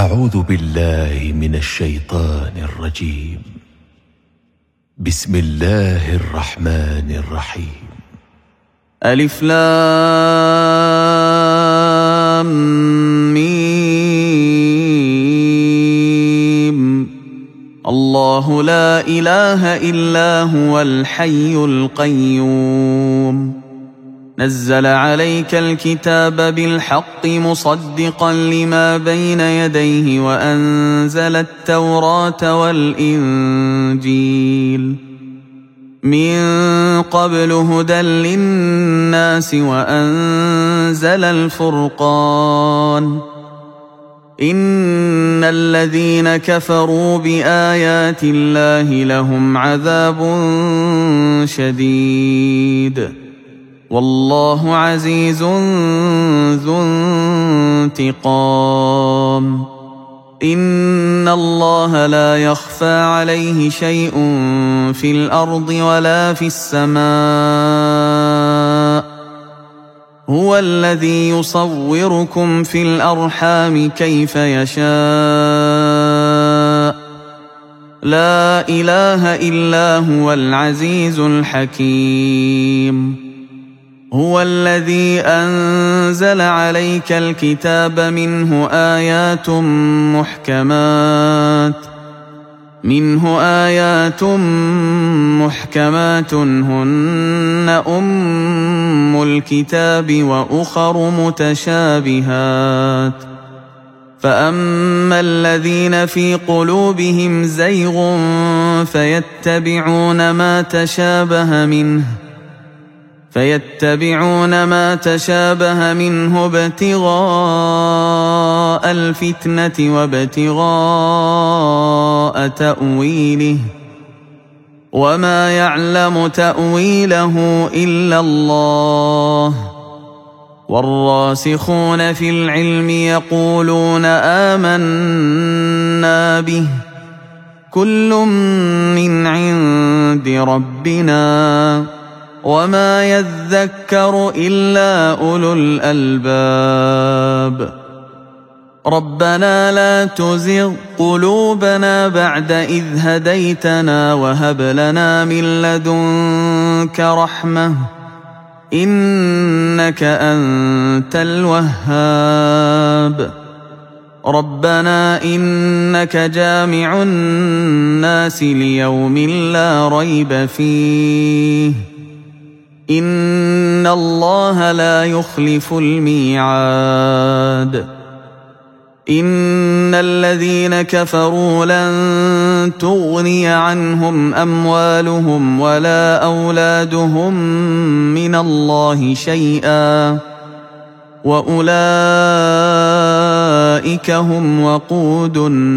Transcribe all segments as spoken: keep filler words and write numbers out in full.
أعوذ بالله من الشيطان الرجيم. بسم الله الرحمن الرحيم. ألف لام ميم. الله لا إله إلا هو الحي القيوم. نزل عليك الكتاب بالحق مصدقا لما بين يديه وأنزل التوراة والإنجيل من قبل هدى للناس وأنزل الفرقان. إن الذين كفروا بآيات الله لهم عذاب شديد والله عزيز ذو انتقام. إن الله لا يخفى عليه شيء في الأرض ولا في السماء. هو الذي يصوركم في الأرحام كيف يشاء. لا إله إلا هو العزيز الحكيم. هو الذي أنزل عليك الكتاب منه آيات محكمات منه آيات محكمات هن أم الكتاب وأخر متشابهات. فأما الذين في قلوبهم زيغ فيتبعون ما تشابه منه فيتبعون ما تشابه منه ابتغاء الفتنة وابتغاء تأويله وما يعلم تأويله إلا الله. والراسخون في العلم يقولون آمنا به كل من عند ربنا وما يذكر إلا أولو الألباب. ربنا لا تزغ قلوبنا بعد إذ هديتنا وهب لنا من لدنك رحمة إنك أنت الوهاب. ربنا إنك جامع الناس ليوم لا ريب فيه إن الله لا يخلف الميعاد. إن الذين كفروا لن تغني عنهم أموالهم ولا أولادهم من الله شيئا وأولئك هم وقود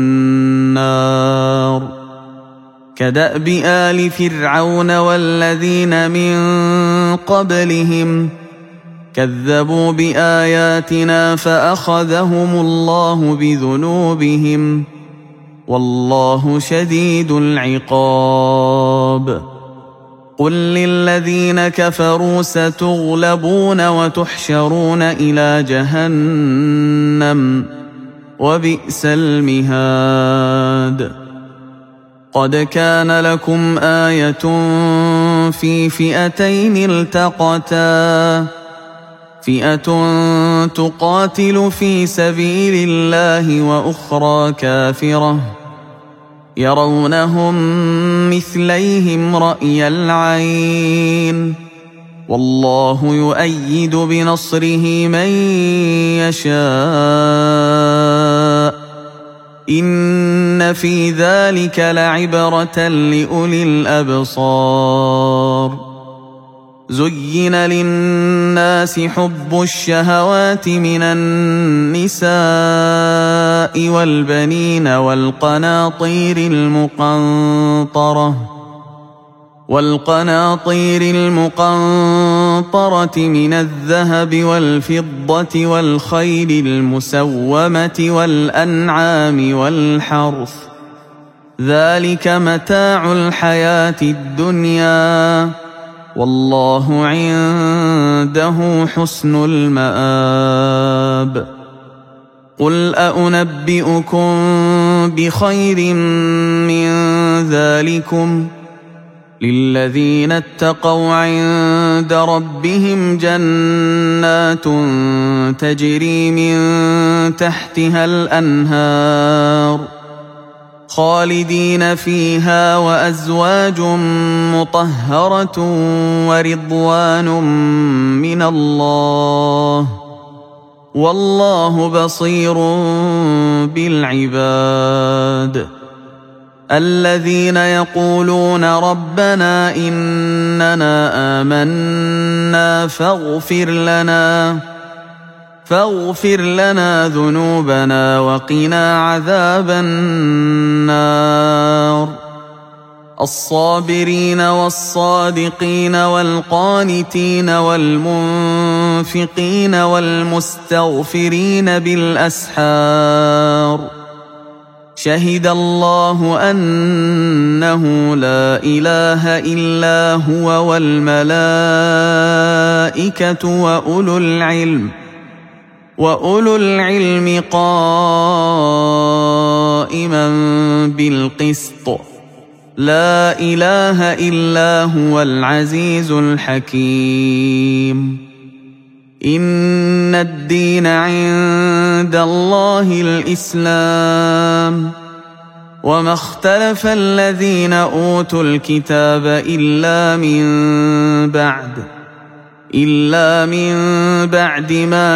النار. كدأب آل فرعون والذين من قبلهم كذبوا بآياتنا فأخذهم الله بذنوبهم والله شديد العقاب. قل للذين كفروا ستغلبون وتحشرون إلى جهنم وبئس المهاد. قد كان لكم آية في فئتين التقتا فئة تقاتل في سبيل الله وأخرى كافرة يرونهم مثليهم رأي العين والله يؤيد بنصره من يشاء. إن في ذلك لعبرة لأولي الأبصار. زين للناس حب الشهوات من النساء والبنين والقناطير المقنطرة والقناطير المقنطرة من الذهب والفضة والخيل المسومة والأنعام والحرث ذلك متاع الحياة الدنيا والله عنده حسن المآب. قل أنبئكم بخير من ذلكم للذين اتقوا عند ربهم جنات تجري من تحتها الأنهار خالدين فيها وأزواج مطهرة ورضوان من الله والله بصير بالعباد الذين يقولون ربنا إننا آمنا فاغفر لنا فاغفر لنا ذنوبنا وقنا عذاب النار الصابرين والصادقين والقانتين والمنفقين والمستغفرين بالأسحار شهد الله أنه لا إله إلا هو والملائكة وأولو العلم وأولو العلم قائما بالقسط لا إله إلا هو العزيز الحكيم إن الدين عند الله الإسلام وما اختلف الذين أوتوا الكتاب إلا من بعد إلا من بعد ما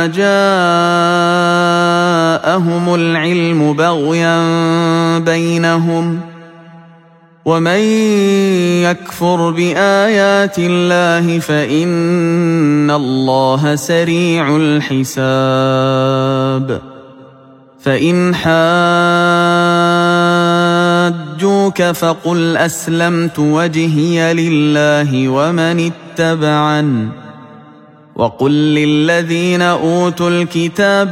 جاءهم العلم بغيا بينهم ومن يكفر بآيات الله فإن الله سريع الحساب فإن حاجوك فقل أسلمت وجهي لله ومن اتبعن وقل للذين أوتوا الكتاب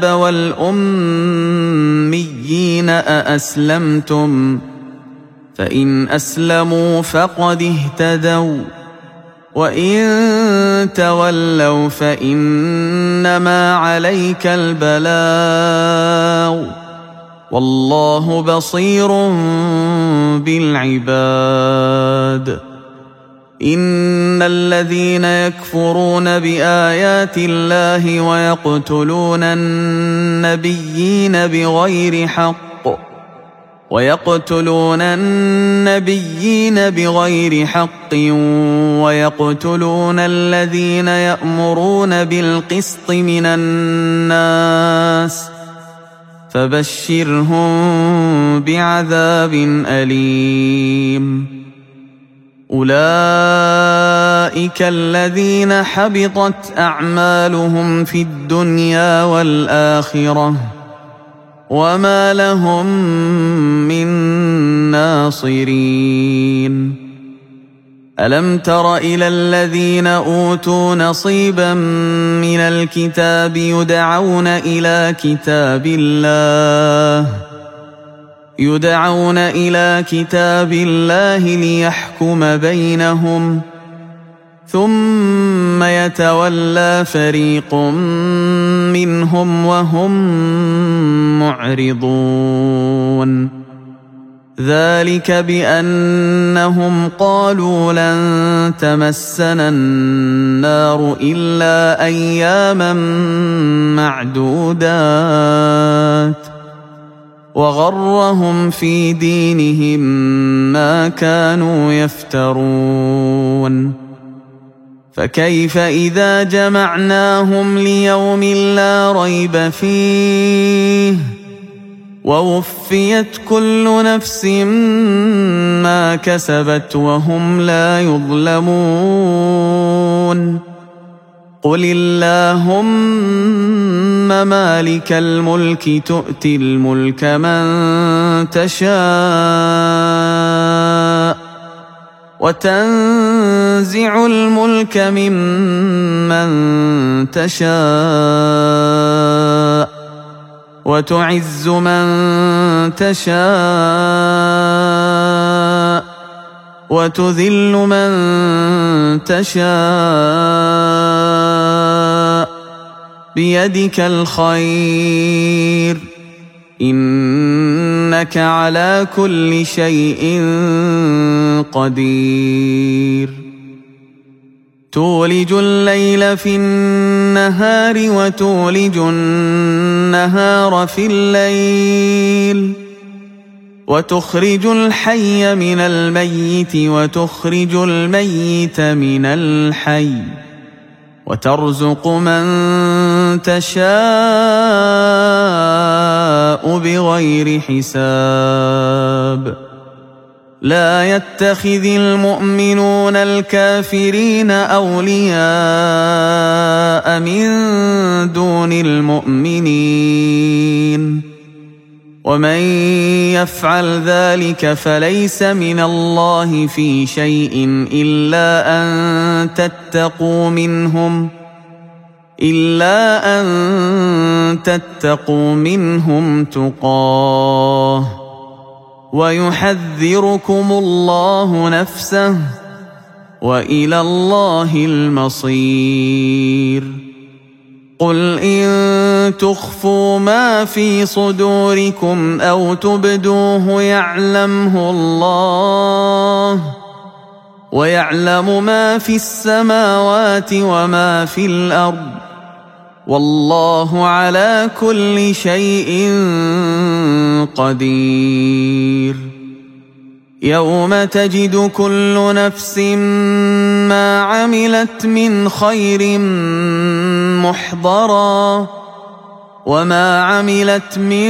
والأميين أأسلمتم فإن أسلموا فقد اهتدوا وإن تولوا فإنما عليك البلاغ والله بصير بالعباد إن الذين يكفرون بآيات الله ويقتلون النبيين بغير حق ويقتلون النبيين بغير حق ويقتلون الذين يأمرون بالقسط من الناس فبشرهم بعذاب أليم أولئك الذين حبطت أعمالهم في الدنيا والآخرة وما لهم من ناصرين ألم تر إلى الذين أوتوا نصيبا من الكتاب يدعون إلى كتاب الله يدعون إلى كتاب الله ليحكم بينهم ثم يتولى فريق منهم وهم معرضون ذلك بأنهم قالوا لن تمسنا النار إلا أياما معدودات وغرهم في دينهم ما كانوا يفترون فكيف إذا جمعناهم ليوم لا ريب فيه ووفيت كل نفس ما كسبت وهم لا يظلمون قل اللهم مالك الملك تؤتي الملك من تشاء وتنزع الملك ممن تشاء وتعز من تشاء وتذل من تشاء بيدك الخير إنك على كل شيء قدير تولج الليل في النهار وتولج النهار في الليل وتخرج الحي من الميت وتخرج الميت من الحي وترزق من تشاء بغير حساب لا يتخذ المؤمنون الكافرين أولياء من دون المؤمنين ومن يفعل ذلك فليس من الله في شيء إلا أن تتقوا منهم إلا أن تتقوا منهم تقاه ويحذركم الله نفسه وإلى الله المصير قل إن تخفوا ما في صدوركم أو تبدوه يعلمه الله ويعلم ما في السماوات وما في الأرض والله على كل شيء قدير يوم تجد كل نفس ما عملت من خير محضرا وما عملت من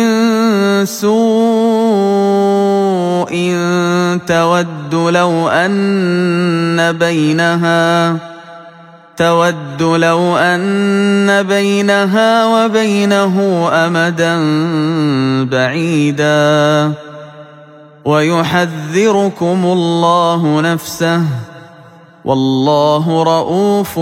سوء تود لو أن بينها تود لو أن بينها وبينه أمدا بعيدا ويحذركم الله نفسه والله رؤوف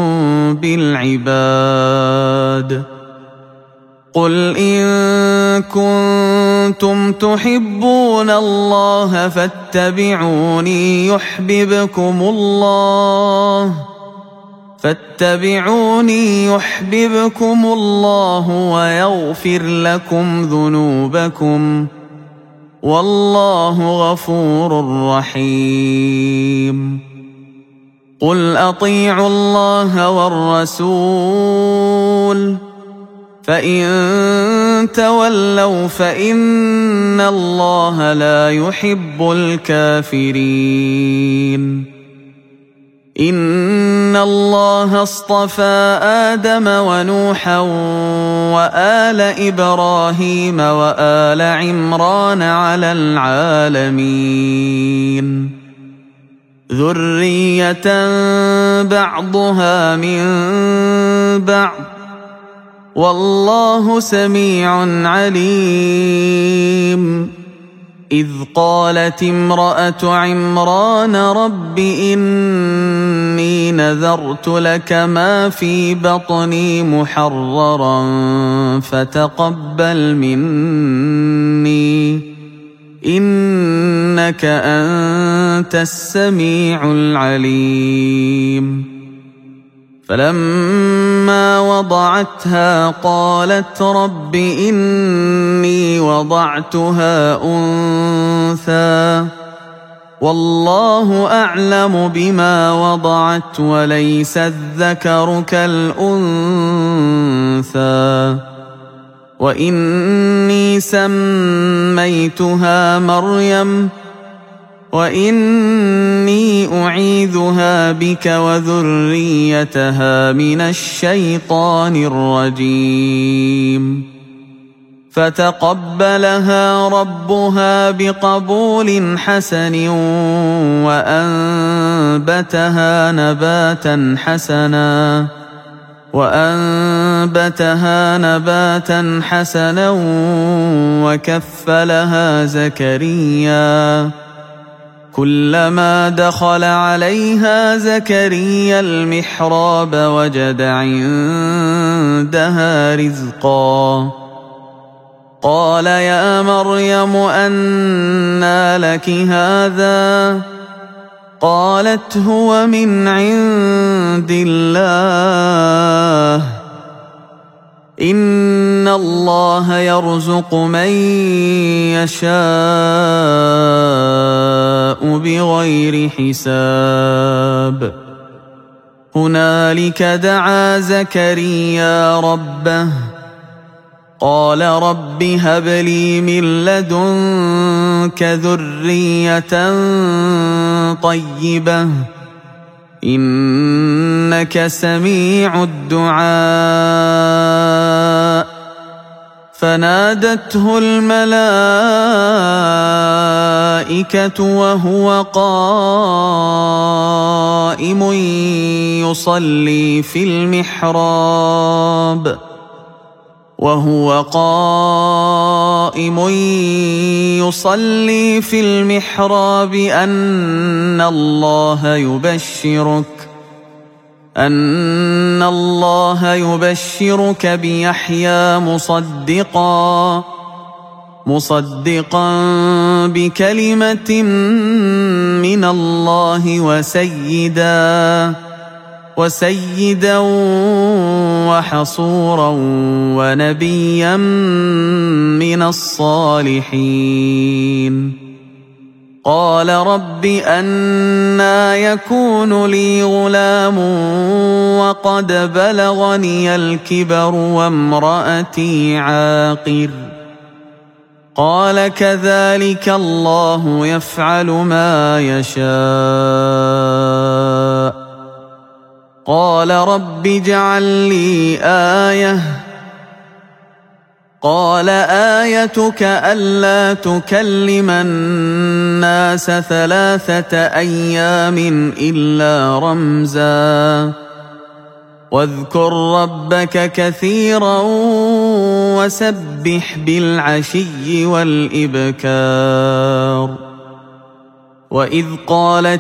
بالعباد قل إن كنتم تحبون الله فاتبعوني يحببكم الله فاتبعوني يحببكم الله ويغفر لكم ذنوبكم والله غفور رحيم قل أطيعوا الله والرسول فإن تولوا فإن الله لا يحب الكافرين إن الله اصطفى آدم ونوحا وآل إبراهيم وآل عمران على العالمين ذرية بعضها من بعض والله سميع عليم إذ قالت امرأة عمران رب إني نذرت لك ما في بطني محررا فتقبل مني إنك أنت السميع العليم فلما وضعتها قالت رب إني وضعتها أنثى والله أعلم بما وضعت وليس الذكر كالأنثى وإني سميتها مريم وإني أعيذها بك وذريتها من الشيطان الرجيم فتقبلها ربها بقبول حسن وأنبتها نباتا حسنا وأنبتها نباتا حسنا وكفلها زكريا كلما دخل عليها زكريا المحراب وجد عندها رزقا قال يا مريم أنى لك هذا قالت هو من عند الله إن الله يرزق من يشاء بغير حساب. هنالك دعا زكريا ربه قال رب هب لي من لدنك ذرية طيبة إنك سميع الدعاء. فنادته الملائكة وهو قائم يصلي في المحراب وهو قائم يصلي في المحراب أن الله يبشرك أن الله يبشرك بيحيى مصدقا مصدقا بكلمة من الله وسيدا وسيدا وحصورا ونبيا من الصالحين. قال رب أنى يكون لي غلام وقد بلغني الكبر وامرأتي عاقر. قال كذلك الله يفعل ما يشاء. قال رب اجعل لي آية. قال آيتك ألا تكلم الناس ثلاثة أيام إلا رمزا واذكر ربك كثيرا وسبح بالعشي والإبكار. وإذ قالت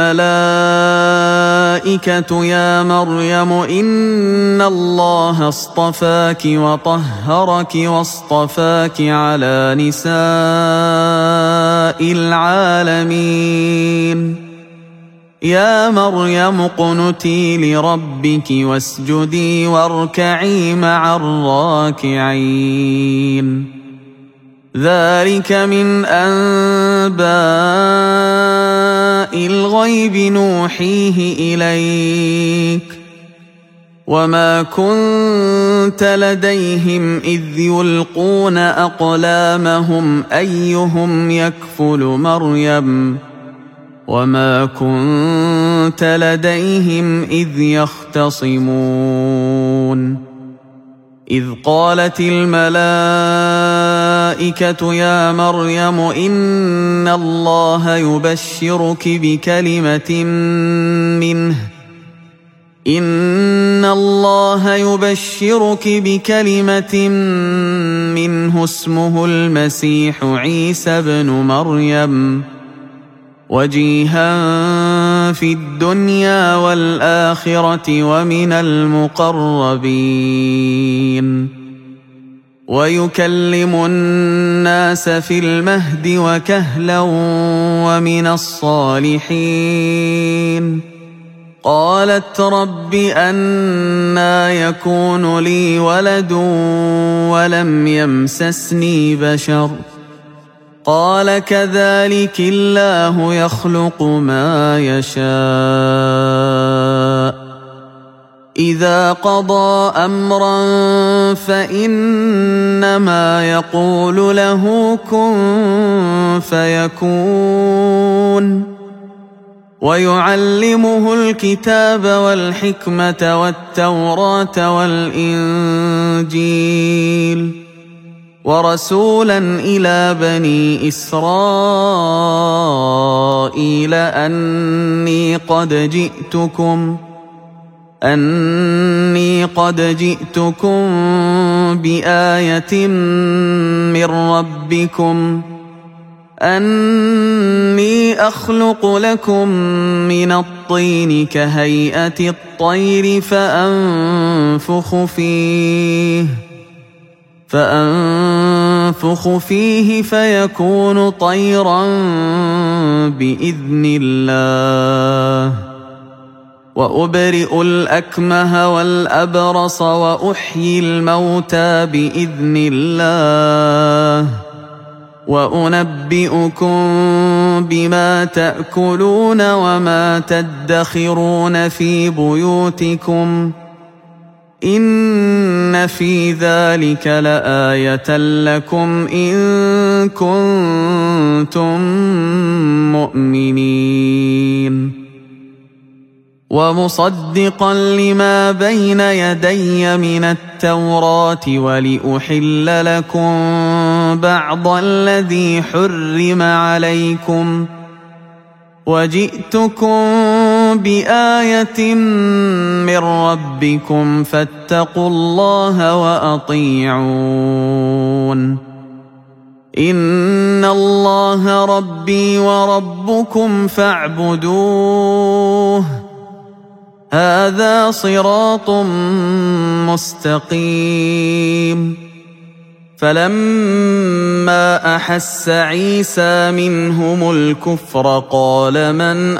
الملائكة يا مريم إن الله اصطفاك وطهرك واصطفاك على نساء العالمين. يا مريم اقنتي لربك واسجدي واركعي مع الراكعين. ذلك من أنباء الغيب نوحيه إليك وما كنت لديهم إذ يلقون أقلامهم أيهم يكفل مريم وما كنت لديهم إذ يختصمون. إذ قالت الملائكة يا مريم إن الله يبشرك بكلمة منه إن الله يبشرك بكلمة منه اسمه المسيح عيسى بن مريم وجيها في الدنيا والآخرة ومن المقربين ويكلم الناس في المهد وكهلا ومن الصالحين. قالت رب أنى يكون لي ولد ولم يمسسني بشر قال كذلك الله يخلق ما يشاء إذا قضى أمرا فإنما يقول له كن فيكون. ويعلمه الكتاب والحكمة والتوراة والإنجيل ورسولا إلى بني إسرائيل أني قد جئتكم أني قد جئتكم بآية من ربكم أني أخلق لكم من الطين كهيئة الطير فأنفخ فيه فأنفخ فيه فيكون طيرا بإذن الله وأبرئ الأكمه والأبرص وأحيي الموتى بإذن الله وأنبئكم بما تأكلون وما تدخرون في بيوتكم إن في ذلك لآية لكم إن كنتم مؤمنين ومصدقا لما بين يدي من التوراة ولأحل لكم بعض الذي حرم عليكم وجئتكم بآية من ربكم فاتقوا الله وأطيعون إن الله ربي وربكم فاعبدوه هذا صراط مستقيم فلما أحس عيسى منهم الكفر قال من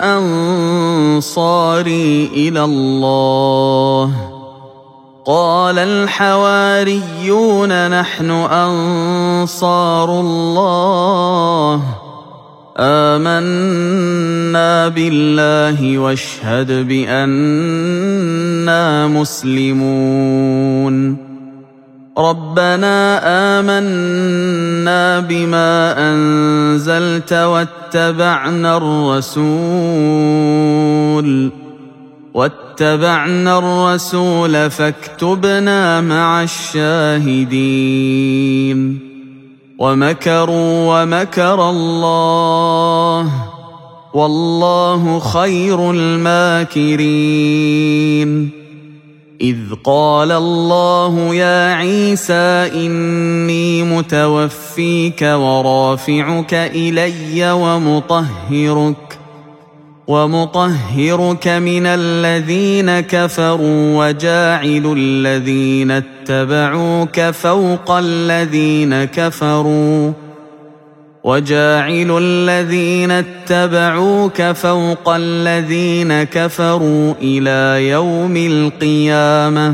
أنصاري إلى الله قال الحواريون نحن أنصار الله آمنا بالله واشهد بأننا مسلمون ربنا آمنا بما أنزلت واتبعنا الرسول واتبعنا الرسول فاكتبنا مع الشاهدين ومكروا ومكر الله والله خير الماكرين إذ قال الله يا عيسى إني متوفيك ورافعك إلي ومطهرك ومطهرك من الذين كفروا وجاعل الذين اتبعوك فوق الذين كفروا وجاعل الذين اتبعوك فوق الذين كفروا إلى يوم القيامة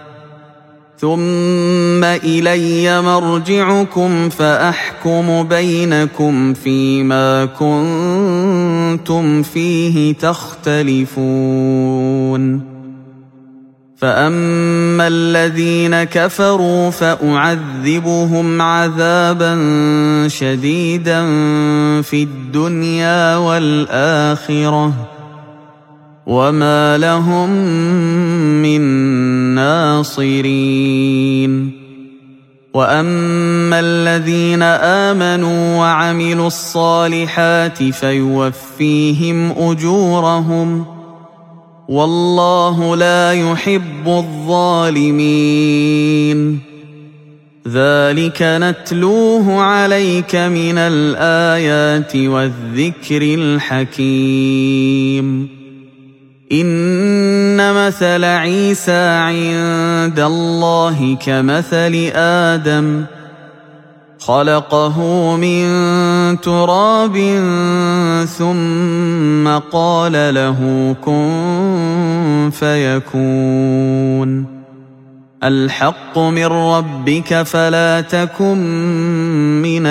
ثم إلي مرجعكم فأحكم بينكم فيما كنتم فيه تختلفون فأما الذين كفروا فأعذبهم عذابا شديدا في الدنيا والآخرة وما لهم من ناصرين وأما الذين آمنوا وعملوا الصالحات فيوفيهم أجورهم والله لا يحب الظالمين ذلك نتلوه عليك من الآيات والذكر الحكيم إن مثل عيسى عند الله كمثل آدم خلقه من تراب ثم قال له كن فيكون الحق من ربك فلا تكن من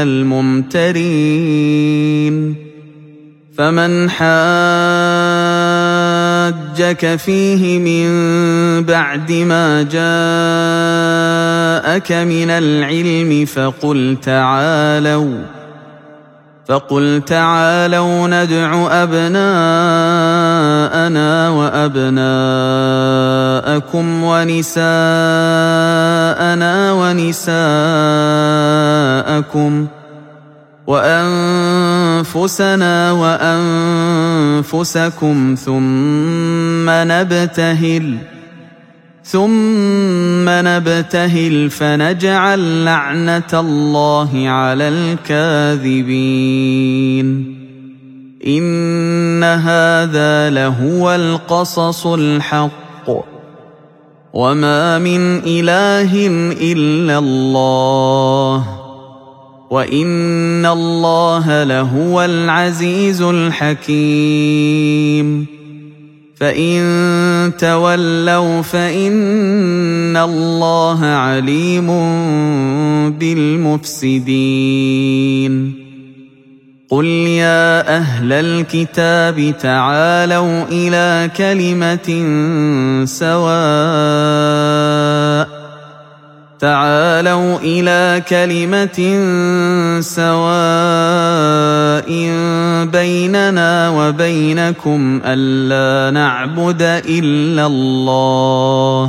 الممترين فمن حاجك فيه من بعد ما جاءك من العلم فقل تعالوا فقل تعالوا ندع أبناءنا وأبناءكم ونساءنا ونساءكم وأنفسنا وأنفسكم ثم نبتهل ثم نبتهل فنجعل لعنة الله على الكاذبين إن هذا لهو القصص الحق وما من إله إلا الله وإن الله لهو العزيز الحكيم فإن تولوا فإن الله عليم بالمفسدين قل يا أهل الكتاب تعالوا إلى كلمة سواء تعالوا إلى كلمة سواء بيننا وبينكم ألا نعبد إلا الله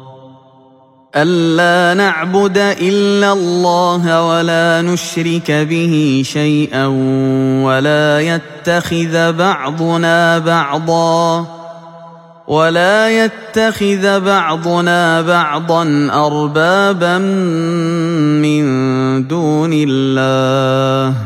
ألا نعبد إلا الله ولا نشرك به شيئا ولا يتخذ بعضنا بعضا ولا يتخذ بعضنا بعضا أربابا من دون الله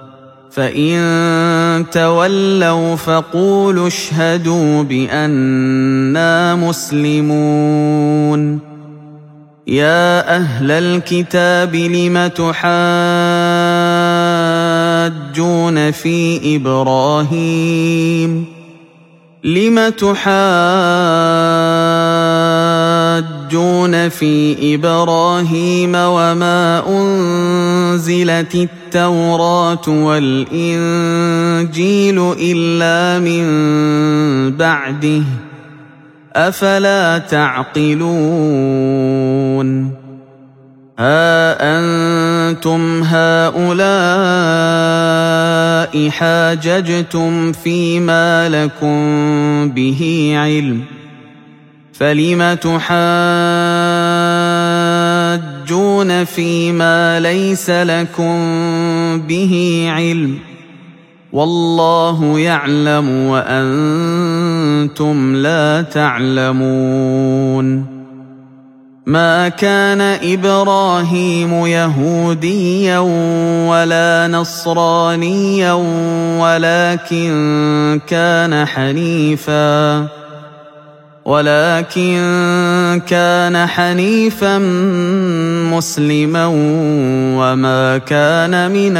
فإن تولوا فقولوا اشهدوا بأننا مسلمون يا أهل الكتاب لم تحاجون في إبراهيم لم تحاجون في إبراهيم وما أنزلت التوراة والإنجيل إلا من بعده أفلا تعقلون ها أنتم هؤلاء حاججتم فيما لكم به علم فلم تحاجون فيما ليس لكم به علم والله يعلم وأنتم لا تعلمون ما كان إبراهيم يهوديا ولا نصرانيا ولكن كان حنيفا ولكن كان حنيفا مسلما وما كان من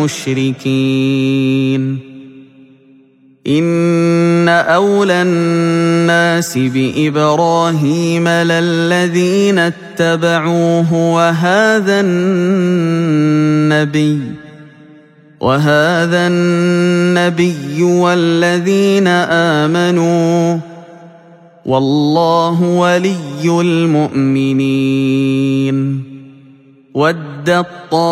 المشركين إن أولى الناس بإبراهيم للذين اتبعوه وهذا النبي وهذا النبي والذين آمنوا والله ولي المؤمنين ودت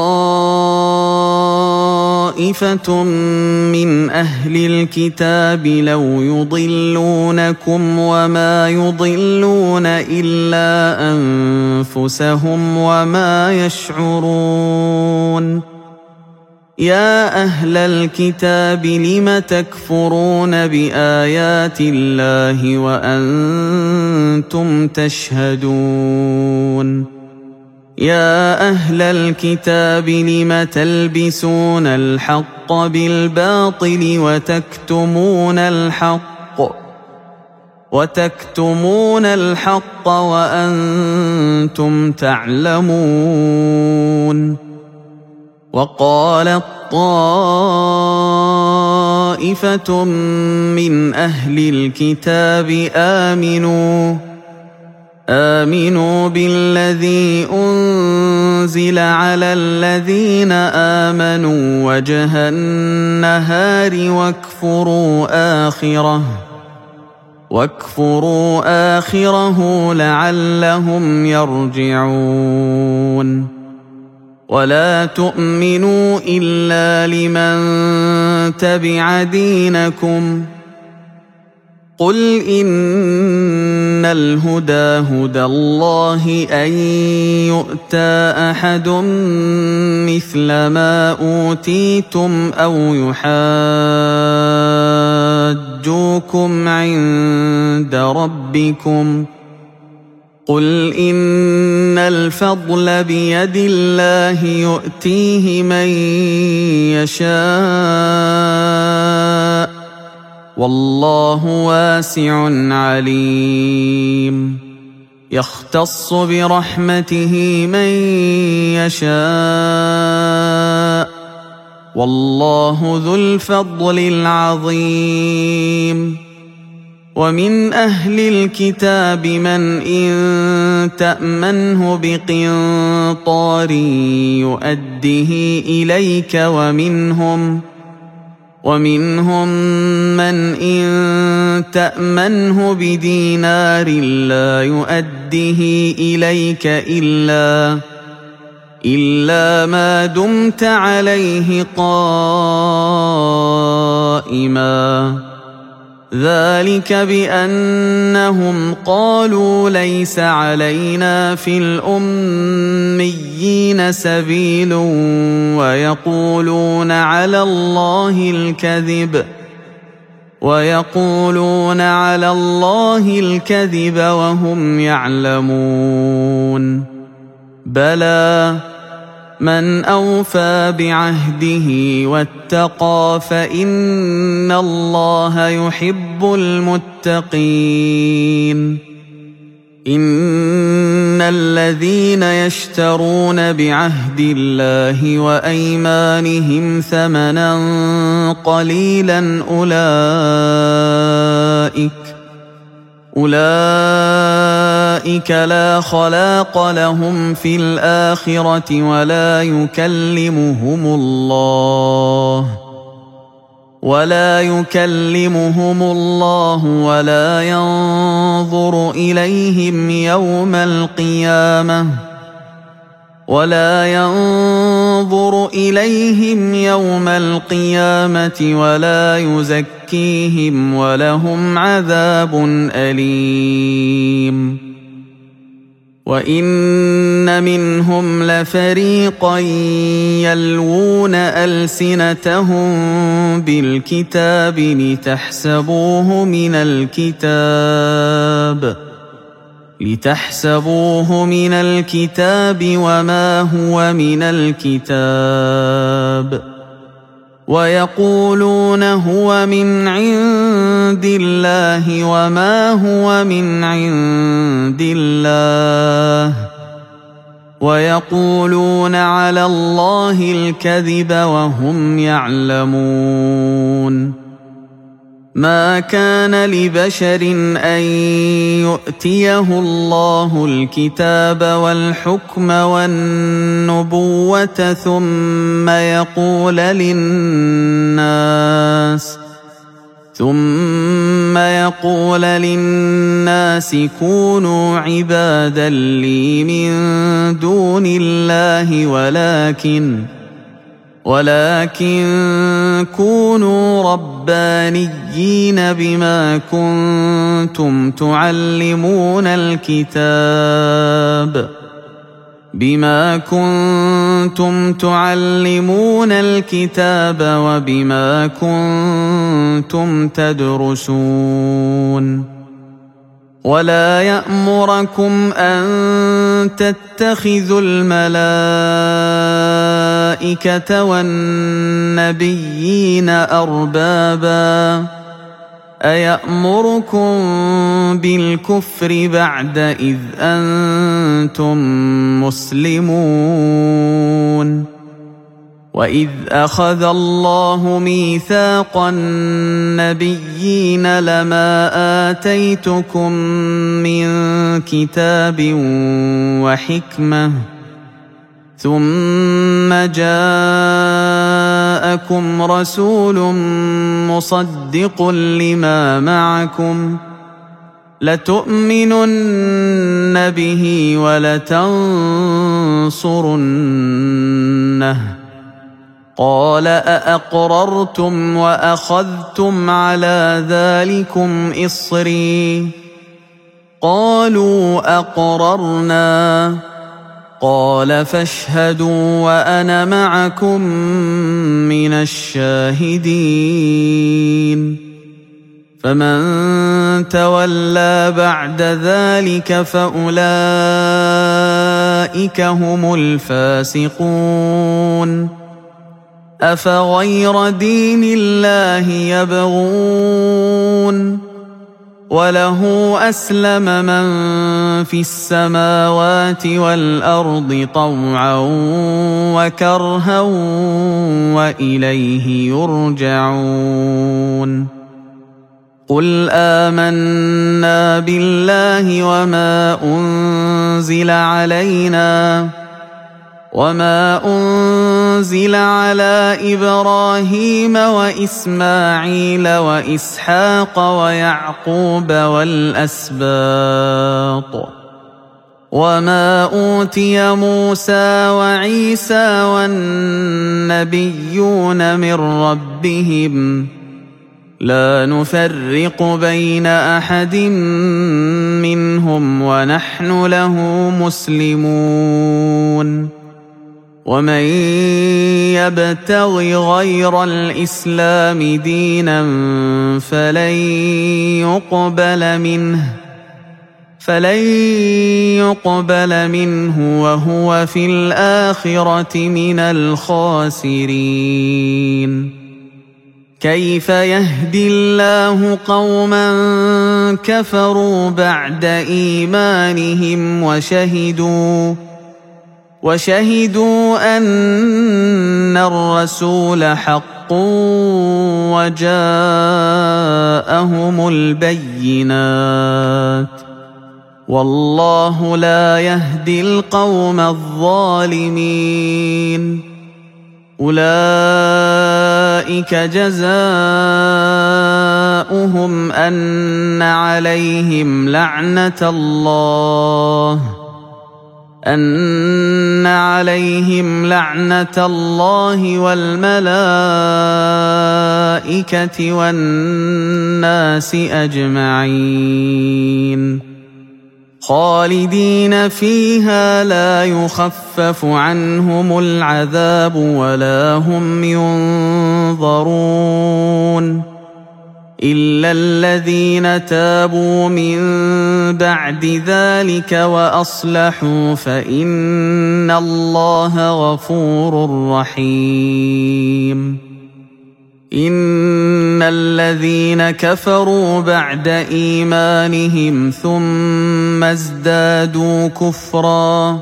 طائفة من أهل الكتاب لو يضلونكم وما يضلون إلا أنفسهم وما يشعرون يا أهل الكتاب لم تكفرون بآيات الله وأنتم تشهدون يا أهل الكتاب لم تلبسون الحق بالباطل وتكتمون الحق وتكتمون الحق وأنتم تعلمون وقالت طائفة من أهل الكتاب آمنوا آمنوا بالذي أنزل على الذين آمنوا وجه النهار واكفروا آخره واكفروا آخره لعلهم يرجعون ولا تؤمنوا إلا لمن تبع دينكم قل إن الهدى هدى الله أن يؤتى أحد مثل ما أوتيتم أو يحاجوكم عند ربكم قل إن الفضل بيد الله يؤتيه من يشاء والله واسع عليم يختص برحمته من يشاء والله ذو الفضل العظيم ومن أهل الكتاب من إن تأمنه بقنطار يؤده إليك ومنهم ومنهم من إن تأمنه بدينار لا يؤده إليك إلا إلا ما دمت عليه قائما ذلك بأنهم قالوا ليس علينا في الأميين سبيل ويقولون على الله الكذب ويقولون على الله الكذب وهم يعلمون بلى من أوفى بعهده واتقى فإن الله يحب المتقين إن الذين يشترون بعهد الله وأيمانهم ثمنا قليلا أولئك أولئك لا خلاق لهم في الآخرة ولا يكلمهم الله ولا يكلمهم الله ولا ينظر إليهم يوم القيامة ولا ينظر إليهم يوم القيامة ولا يزكيهم ولهم عذاب أليم وإن منهم لفريقا يلوون ألسنتهم بالكتاب لتحسبوه من الكتاب لتحسبوه من الكتاب وما هو من الكتاب ويقولون هو من عند الله وما هو من عند الله ويقولون على الله الكذب وهم يعلمون ما كان لبشر أن يؤتيه الله الكتاب والحكم والنبوة ثم يقول للناس ثم يقول للناس كونوا عبادا لي من دون الله ولكن ولكن كونوا ربانيين بما كنتم تعلمون الكتاب بما كنتم تعلمون الكتاب وبما كنتم تدرسون ولا يأمركم أن تتخذوا الملائكة والنبيين أربابا أيأمركم بالكفر بعد إذ أنتم مسلمون وإذ أخذ الله ميثاق النبيين لما آتيتكم من كتاب وحكمة ثم جاءكم رسول مصدق لما معكم لتؤمنن به ولتنصرنه قال أأقررتم وأخذتم على ذلكم إصري قالوا أقررنا قال فاشهدوا وأنا معكم من الشاهدين فمن تولى بعد ذلك فأولئك هم الفاسقون أفغير دين الله يبغون وله أسلم من في السماوات والأرض طوعا وكرها وإليه يرجعون قل آمنا بالله وما أنزل علينا وما أنزل على إبراهيم وإسماعيل وإسحاق ويعقوب والأسباط وما أوتي موسى وعيسى والنبيون من ربهم لا نفرق بين أحد منهم ونحن له مسلمون ومن يبتغ غير الإسلام دينا فلن يقبل منه فلن يقبل منه وهو في الآخرة من الخاسرين كيف يهدي الله قوما كفروا بعد إيمانهم وشهدوا وشهدوا أن الرسول حق وجاءهم البينات والله لا يهدي القوم الظالمين أولئك جزاؤهم أن عليهم لعنة الله أن عليهم لعنة الله والملائكة والناس أجمعين خالدين فيها لا يخفف عنهم العذاب ولا هم ينظرون إلا الذين تابوا من بعد ذلك وأصلحوا فإن الله غفور رحيم إن الذين كفروا بعد إيمانهم ثم ازدادوا كفرا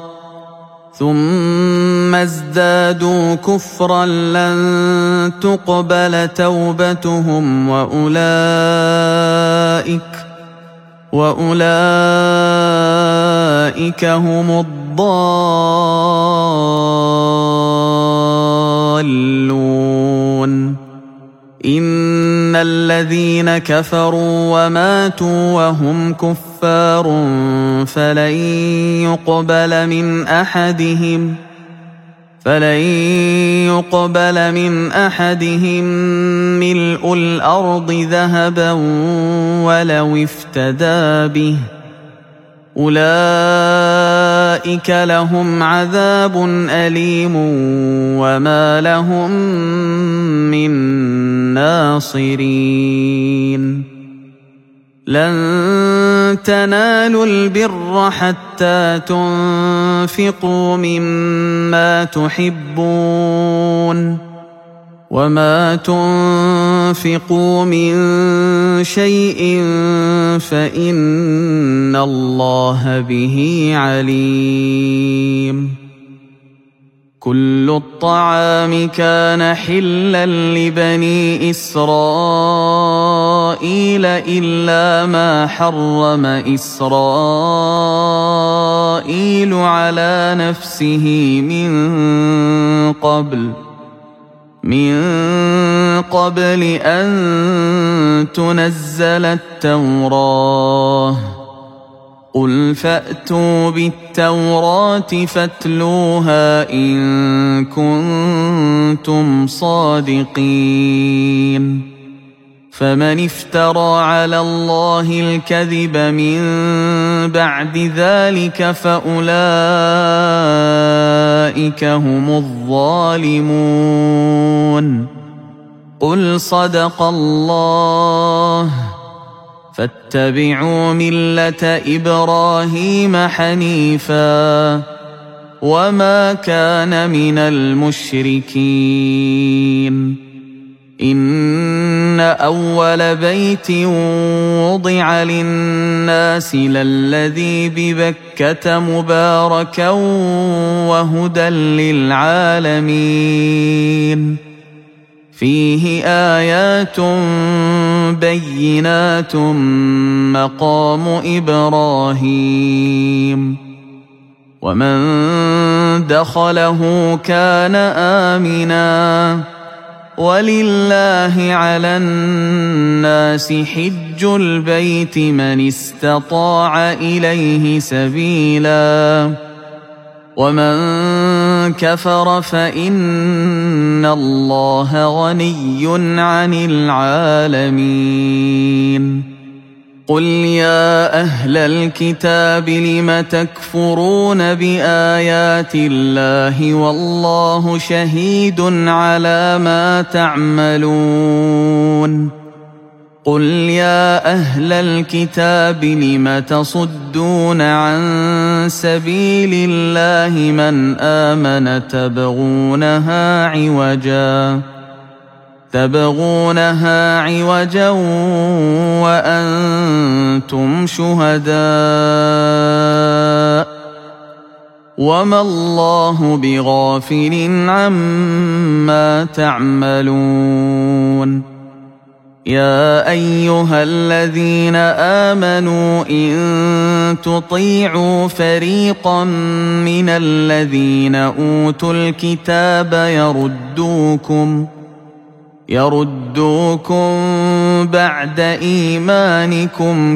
ثم ازدادوا كفرا لن تقبل توبتهم وأولئك وأولئك هم الضالون إن الذين كفروا وماتوا وهم كفار فلن يقبل من أحدهم فلن يقبل من أحدهم ملء الأرض ذهبا ولو افتدى به أولئك لهم عذاب أليم وما لهم من ناصرين لن تنالوا البر حتى تنفقوا مما تحبون وما تنفقوا من شيء فإن الله به عليم كل الطعام كان حلا لبني إسرائيل إلا ما حرم إسرائيل على نفسه من قبل من قبل أن تنزل التوراة قل فأتوا بالتوراة فاتلوها إن كنتم صادقين فمن افترى على الله الكذب من بعد ذلك فأولئك هم الظالمون قل صدق الله فاتبعوا ملة إبراهيم حنيفا وما كان من المشركين إن أول بيت وضع للناس للذي ببكة مباركا وهدى للعالمين فيه آيات بينات مقام إبراهيم ومن دخله كان آمنا ولله على الناس حج البيت من استطاع إليه سبيلا ومن كفر فإن الله غني عن العالمين قل يا أهل الكتاب لم تكفرون بآيات الله والله شهيد على ما تعملون قل يا أهل الكتاب لم تصدون عن سبيل الله من آمن تبغونها عوجا تبغونها عوجا وأنتم شهداء وما الله بغافل عما تعملون يا أيها الذين آمنوا إن تطيعوا فريقا من الذين أوتوا الكتاب يردوكم يردوكم بعد إيمانكم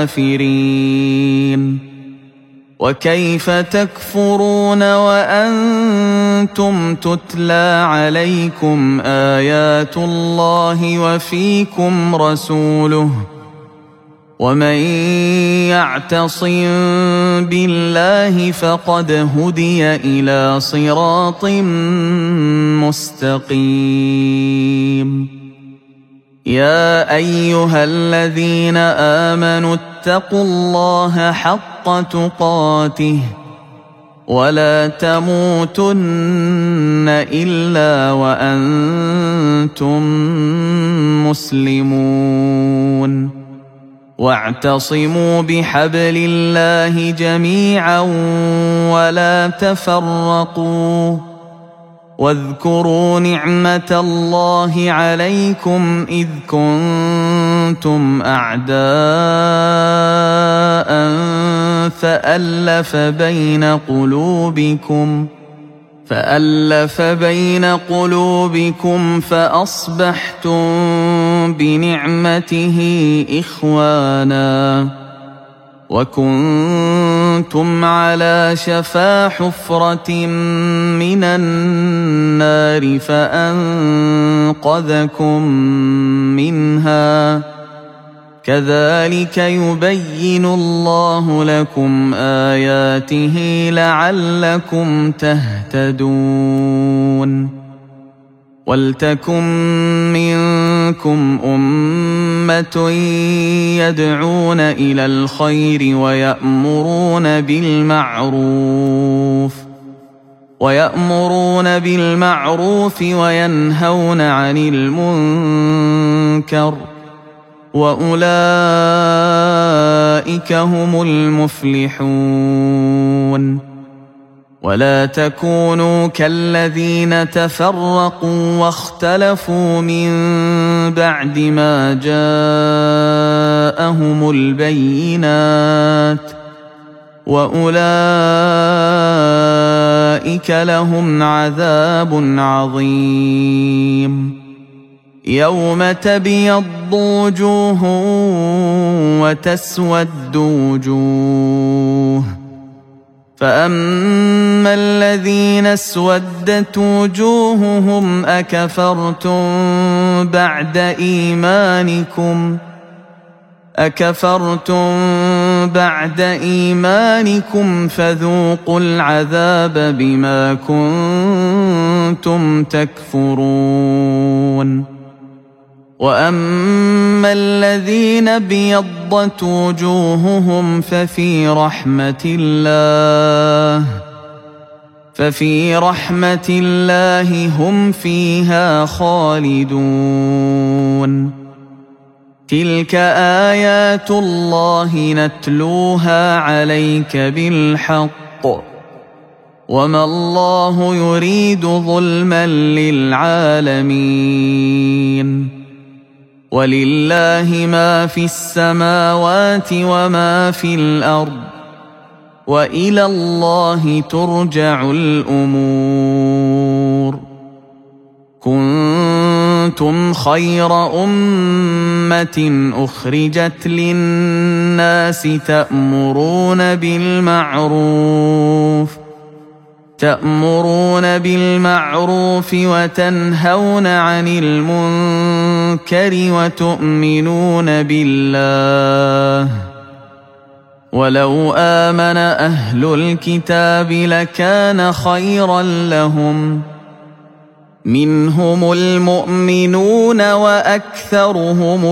كافرين وكيف تكفرون وأنتم تتلى عليكم آيات الله وفيكم رسوله ومن يعتصم بالله فقد هدي إلى صراط مستقيم يا أيها الذين آمنوا اتقوا الله حق تقاته ولا تموتن إلا وأنتم مسلمون واعتصموا بحبل الله جميعا ولا تفرقوا واذكروا نعمة الله عليكم إذ كنتم أعداء فألف بين قلوبكم فألف بين قلوبكم فأصبحتم بنعمته إخوانا وكنتم على شفا حفرة من النار فأنقذكم منها كذلك يبين الله لكم آياته لعلكم تهتدون ولتكن منكم أمة يدعون إلى الخير ويأمرون بالمعروف ويأمرون بالمعروف وينهون عن المنكر وأولئك هم المفلحون ولا تكونوا كالذين تفرقوا واختلفوا من بعد ما جاءهم البينات وأولئك لهم عذاب عظيم يوم تبيض وجوه وتسود وجوه فأما الذين اسودت وجوههم أكفرتم بعد إيمانكم أكفرتم بعد إيمانكم فذوقوا العذاب بما كنتم تكفرون وأما الذين ابيضت وجوههم ففي رحمة الله ففي رحمة الله هم فيها خالدون تلك آيات الله نتلوها عليك بالحق وما الله يريد ظلما للعالمين ولله ما في السماوات وما في الأرض وإلى الله ترجع الأمور كنتم خير أمة أخرجت للناس تأمرون بالمعروف تأمرون بالمعروف وتنهون عن المنكر وتؤمنون بالله ولو آمن أهل الكتاب لكان خيرا لهم منهم المؤمنون وأكثرهم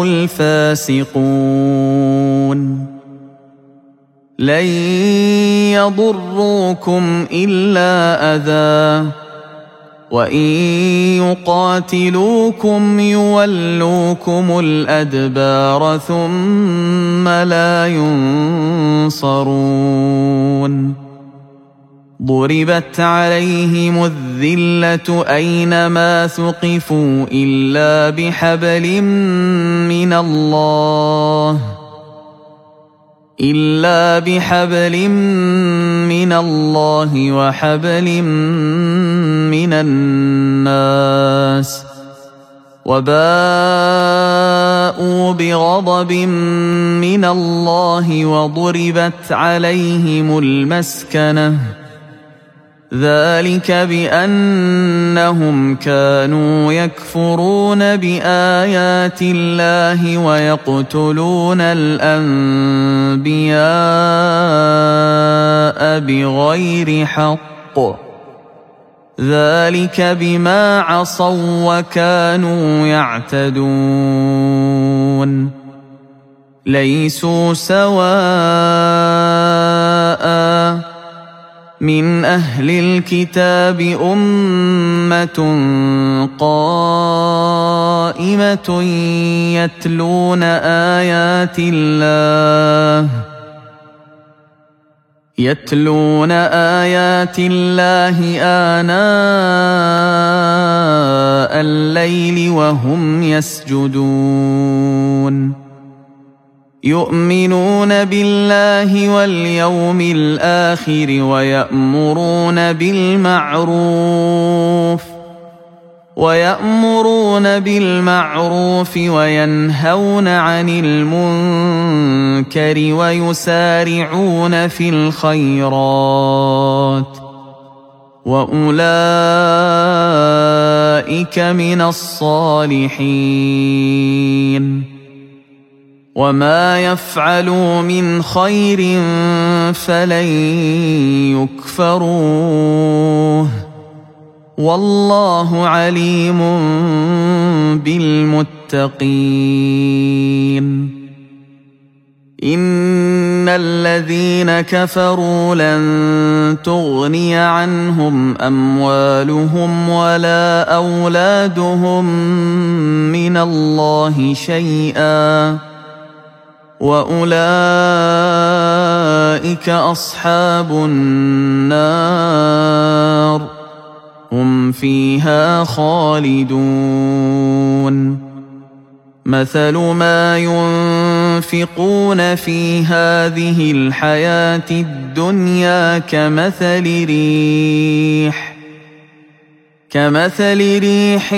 الفاسقون لن يضروكم إلا أذى وإن يقاتلوكم يولوكم الأدبار ثم لا ينصرون ضربت عليهم الذلة أينما ثقفوا إلا بحبل من الله إلا بحبل من الله وحبل من الناس وباءوا بغضب من الله وضربت عليهم المسكنة ذلك بأنهم كانوا يكفرون بآيات الله ويقتلون الأنبياء بغير حق ذلك بما عصوا وكانوا يعتدون ليسوا سواء من أهل الكتاب أمة قائمة يتلون آيات الله يتلون آيات الله آناء الليل وهم يسجدون يؤمنون بالله واليوم الآخر ويأمرون بالمعروف ويأمرون بالمعروف وينهون عن المنكر ويسارعون في الخيرات وأولئك من الصالحين وما يفعلوا من خير فلن يكفروه والله عليم بالمتقين إن الذين كفروا لن تغني عنهم أموالهم ولا أولادهم من الله شيئا وأولئك أصحاب النار هم فيها خالدون مثل ما ينفقون في هذه الحياة الدنيا كمثل ريح كمثل ريح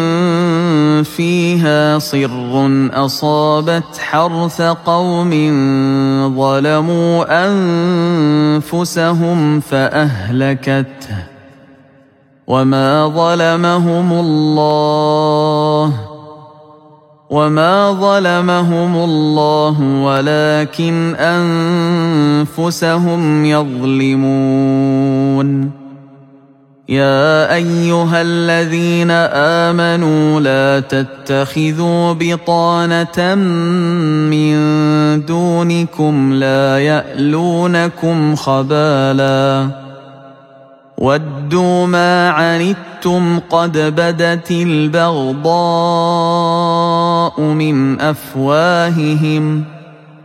فيها صر أصابت حرث قوم ظلموا أنفسهم فأهلكته وما ظلمهم الله وما ظلمهم الله ولكن أنفسهم يظلمون يا أيها الذين آمنوا لا تتخذوا بطانة من دونكم لا يألونكم خبالا ودوا ما عنتم قد بدت البغضاء من أفواههم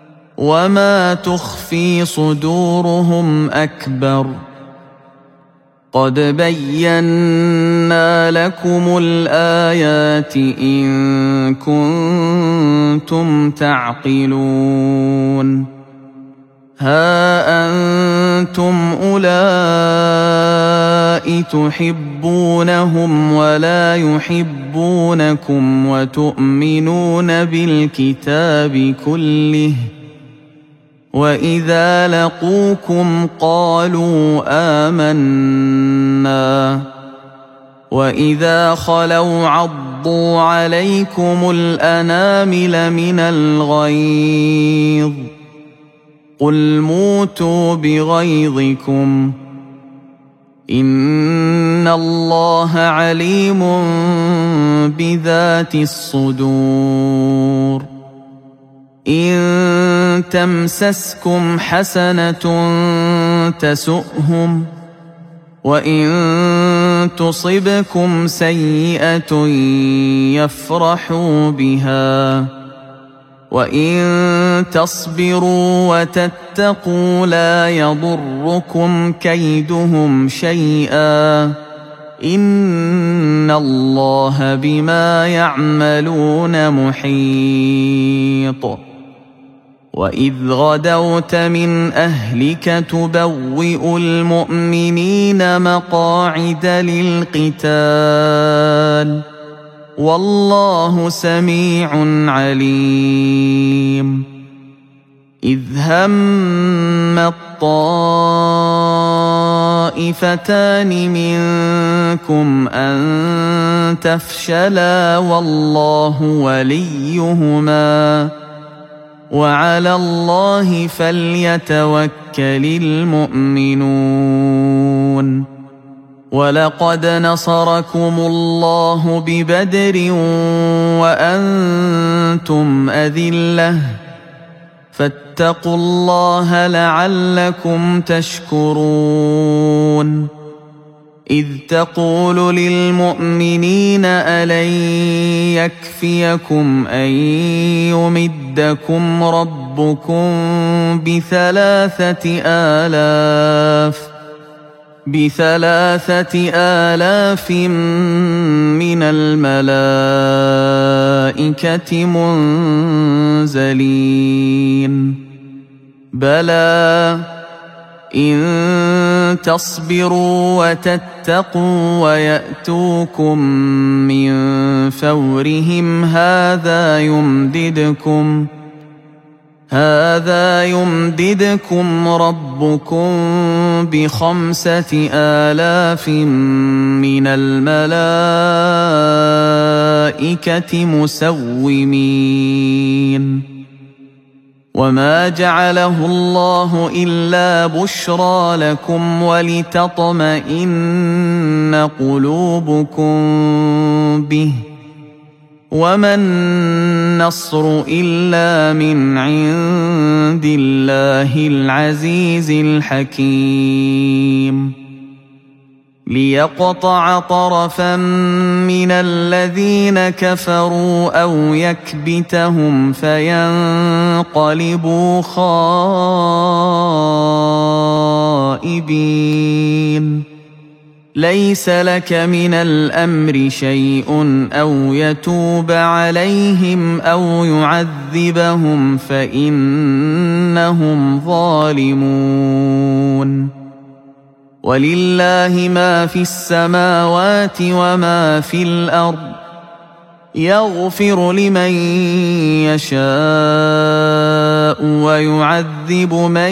وما تخفي صدورهم أكبر قد بينا لكم الآيات إن كنتم تعقلون ها أنتم أولئك تحبونهم ولا يحبونكم وتؤمنون بالكتاب كله وإذا لقوكم قالوا آمنا وإذا خلوا عضوا عليكم الأنامل من الغيظ قل موتوا بغيظكم إن الله عليم بذات الصدور إن تمسسكم حسنة تسؤهم وإن تصبكم سيئة يفرحوا بها وإن تصبروا وتتقوا لا يضركم كيدهم شيئا إن الله بما يعملون محيط وإذ غدوت من أهلك تبوئ المؤمنين مقاعد للقتال والله سميع عليم إذ هم الطائفتان منكم أن تفشلا والله وليهما وعلى الله فليتوكل المؤمنون ولقد نصركم الله ببدر وأنتم أذلة فاتقوا الله لعلكم تشكرون إذ تقول للمؤمنين ألن يكفيكم أن يمدكم ربكم بثلاثة آلاف بثلاثة آلاف من الملائكة منزلين بلى إن تصبروا وتتقوا ويأتوكم من فورهم هذا يمددكم هذا يمددكم ربكم بخمسة آلاف من الملائكة مسومين وما جعله الله إلا بشرى لكم ولتطمئن قلوبكم به وما النصر إلا من عند الله العزيز الحكيم ليقطع طرفا من الذين كفروا أو يكبتهم فينقلبوا خائبين ليس لك من الأمر شيء أو يتوب عليهم أو يعذبهم فإنهم ظالمون ولله ما في السماوات وما في الأرض يغفر لمن يشاء ويعذب من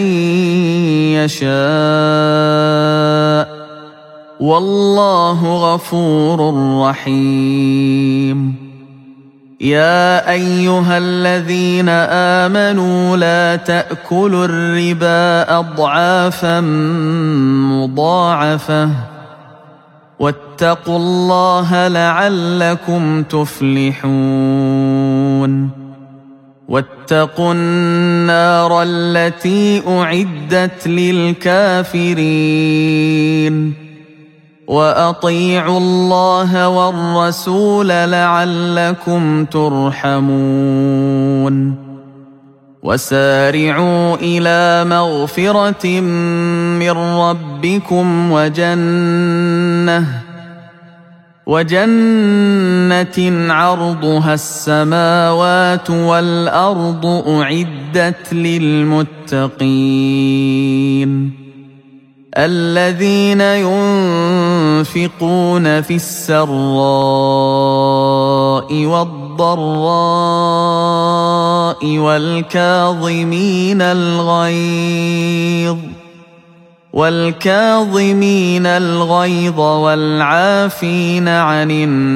يشاء والله غفور رحيم يا أيها الذين آمنوا لا تأكلوا الربا أضعافا مضاعفة واتقوا الله لعلكم تفلحون واتقوا النار التي أعدت للكافرين وأطيعوا الله والرسول لعلكم ترحمون وسارعوا إلى مغفرة من ربكم ربكم وجنة وجنة عرضها السماوات والأرض أعدت للمتقين الذين ينفقون في السراء والضراء والكاظمين الغيظ والكاظمين الغيظ والعافين عن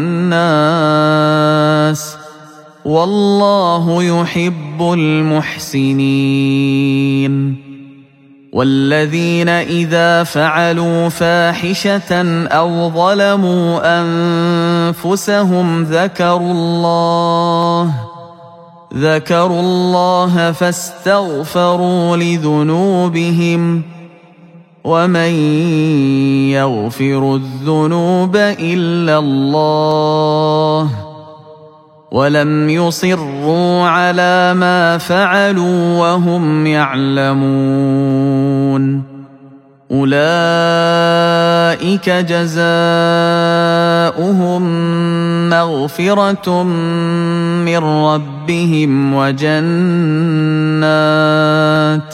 الناس والله يحب المحسنين والذين إذا فعلوا فاحشة أو ظلموا أنفسهم ذكروا الله ذكروا الله فاستغفروا لذنوبهم ومن يغفر الذنوب إلا الله ولم يصروا على ما فعلوا وهم يعلمون أولئك جزاؤهم مغفرة من ربهم وجنات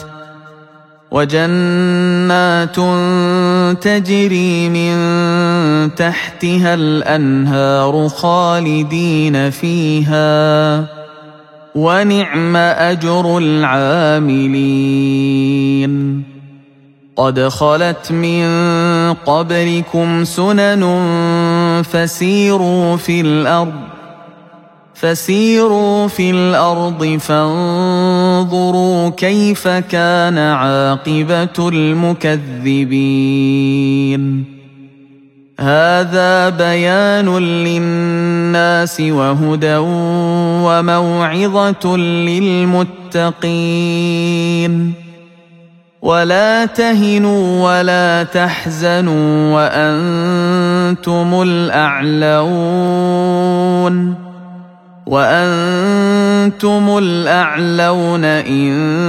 وجنات تجري من تحتها الأنهار خالدين فيها ونعم أجر العاملين قد خلت من قبلكم سنن فسيروا في الأرض فسيروا في الأرض فانظروا كيف كان عاقبة المكذبين هذا بيان للناس وهدى وموعظة للمتقين ولا تهنوا ولا تحزنوا وأنتم الأعلون وأنتم الأعلون إن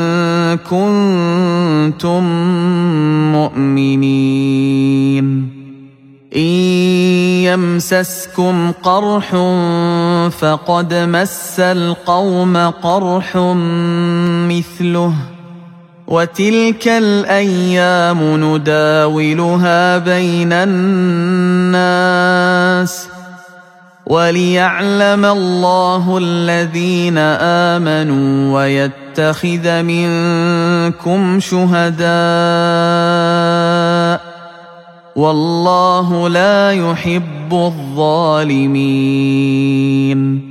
كنتم مؤمنين إن يمسسكم قرح فقد مس القوم قرح مثله وتلك الأيام نداولها بين الناس وليعلم الله الذين آمنوا ويتخذ منكم شهداء والله لا يحب الظالمين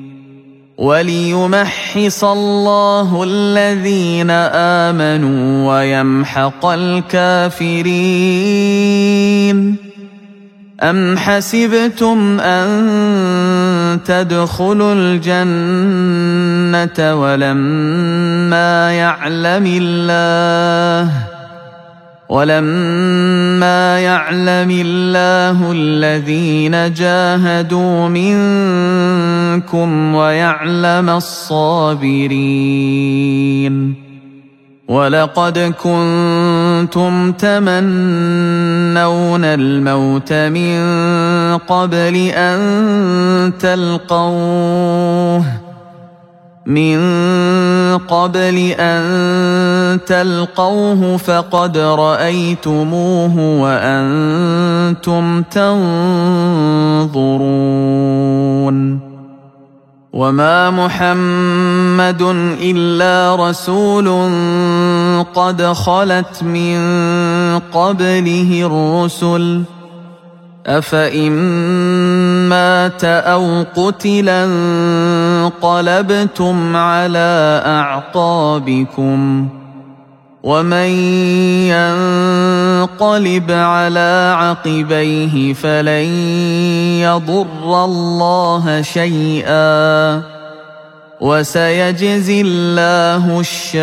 وليمحص الله الذين آمنوا ويمحق الكافرين أم حسبتم أن تدخلوا الجنة ولما يعلم الله ولما يعلم الله الذين جاهدوا منكم ويعلم الصابرين ولقد كنتم تمنون الموت من قبل أن تلقوه من قبل أن تلقوه فقد رأيتموه وأنتم تنظرون وما محمد إلا رسول قد خلت من قبله الرسل أفإن مات أو قتلا انقلبتم على أعقابكم ومن ينقلب على عقبيه فلن يضر الله شيئا وسيجزي الله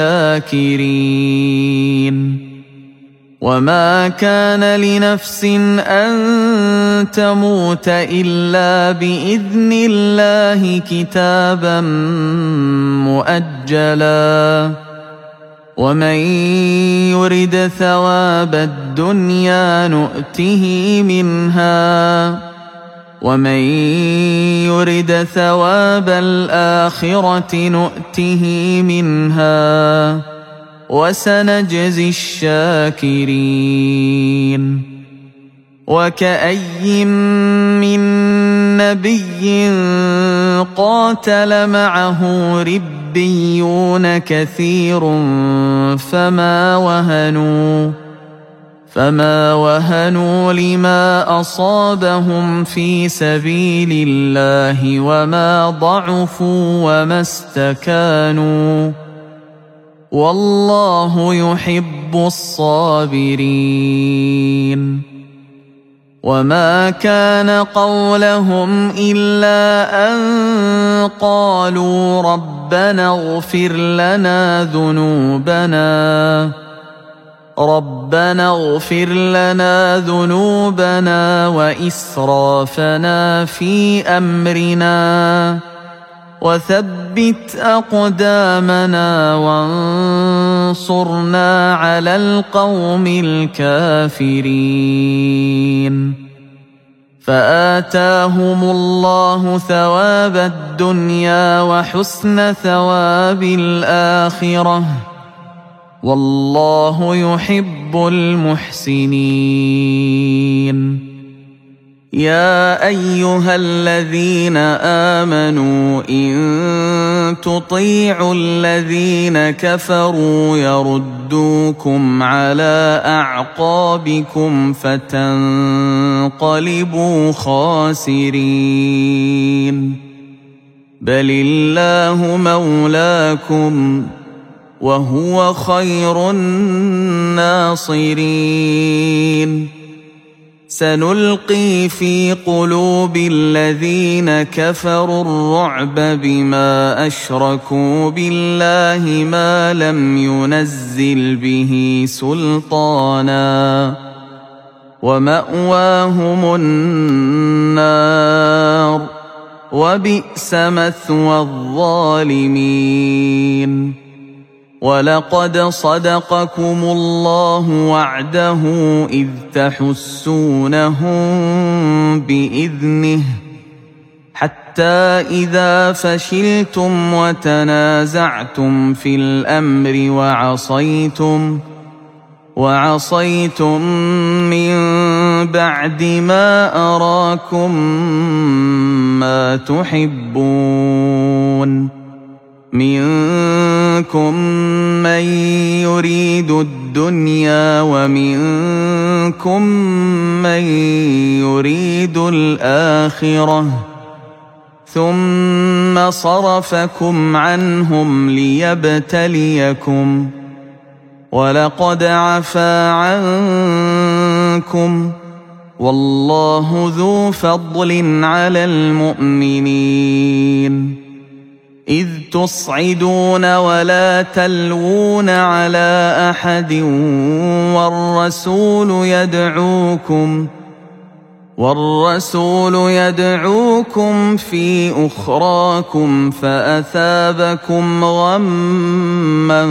الشاكرين وما كان لنفس أن تموت إلا بإذن الله كتابا مؤجلا ومن يرد ثواب الدنيا نؤته منها ومن يرد ثواب الآخرة نؤته منها وسنجزي الشاكرين. وكأي من نبي قاتل معه ربيون كثير فما وهنوا فما وهنوا لما أصابهم في سبيل الله وما ضعفوا وما استكانوا والله يحب الصابرين. وما كان قولهم إلا أن قالوا ربنا اغفر لنا ذنوبنا ربنا اغفر لنا ذنوبنا وإسرافنا في أمرنا وثبت أقدامنا وانصرنا على القوم الكافرين. فآتاهم الله ثواب الدنيا وحسن ثواب الآخرة والله يحب المحسنين. يا أيها الذين آمنوا إن تطيعوا الذين كفروا يردوكم على أعقابكم فتنقلبوا خاسرين. بل الله مولاكم وهو خير الناصرين. سنلقي في قلوب الذين كفروا الرعب بما أشركوا بالله ما لم ينزل به سلطانا ومأواهم النار وبئس مثوى الظالمين. ولقد صدقكم الله وعده إذ تحسونهم بإذنه حتى إذا فشلتم وتنازعتم في الأمر وعصيتم وعصيتم من بعد ما أراكم ما تحبون منكم من يريد الدنيا ومنكم من يريد الآخرة ثم صرفكم عنهم ليبتليكم ولقد عفا عنكم والله ذو فضل على المؤمنين. إذ تصعدون ولا تلوون على أحد والرسول يدعوكم والرسول يدعوكم في أخراكم فأثابكم غما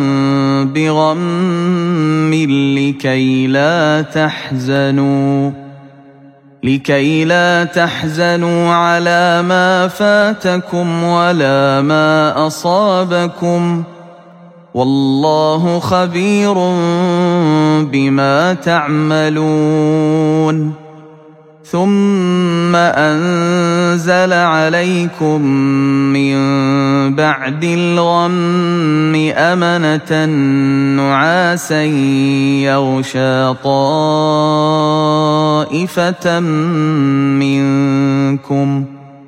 بغم لكي لا تحزنوا لكي لا تحزنوا على ما فاتكم ولا ما أصابكم والله خبير بما تعملون. ثم أنزل عليكم من بعد الغم أمنة نعاسا يغشى طائفة منكم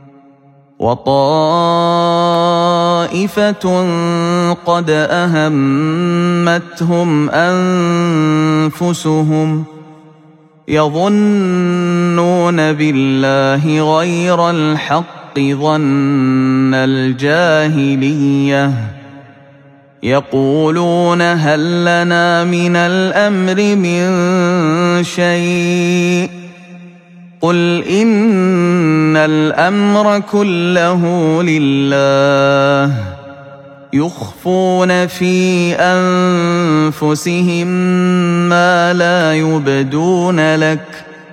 وطائفة قد أهمتهم أنفسهم يظنون بالله غير الحق ظن الجاهلية يقولون هل لنا من الأمر من شيء قل إن الأمر كله لله يخفون في أنفسهم ما لا يبدون لك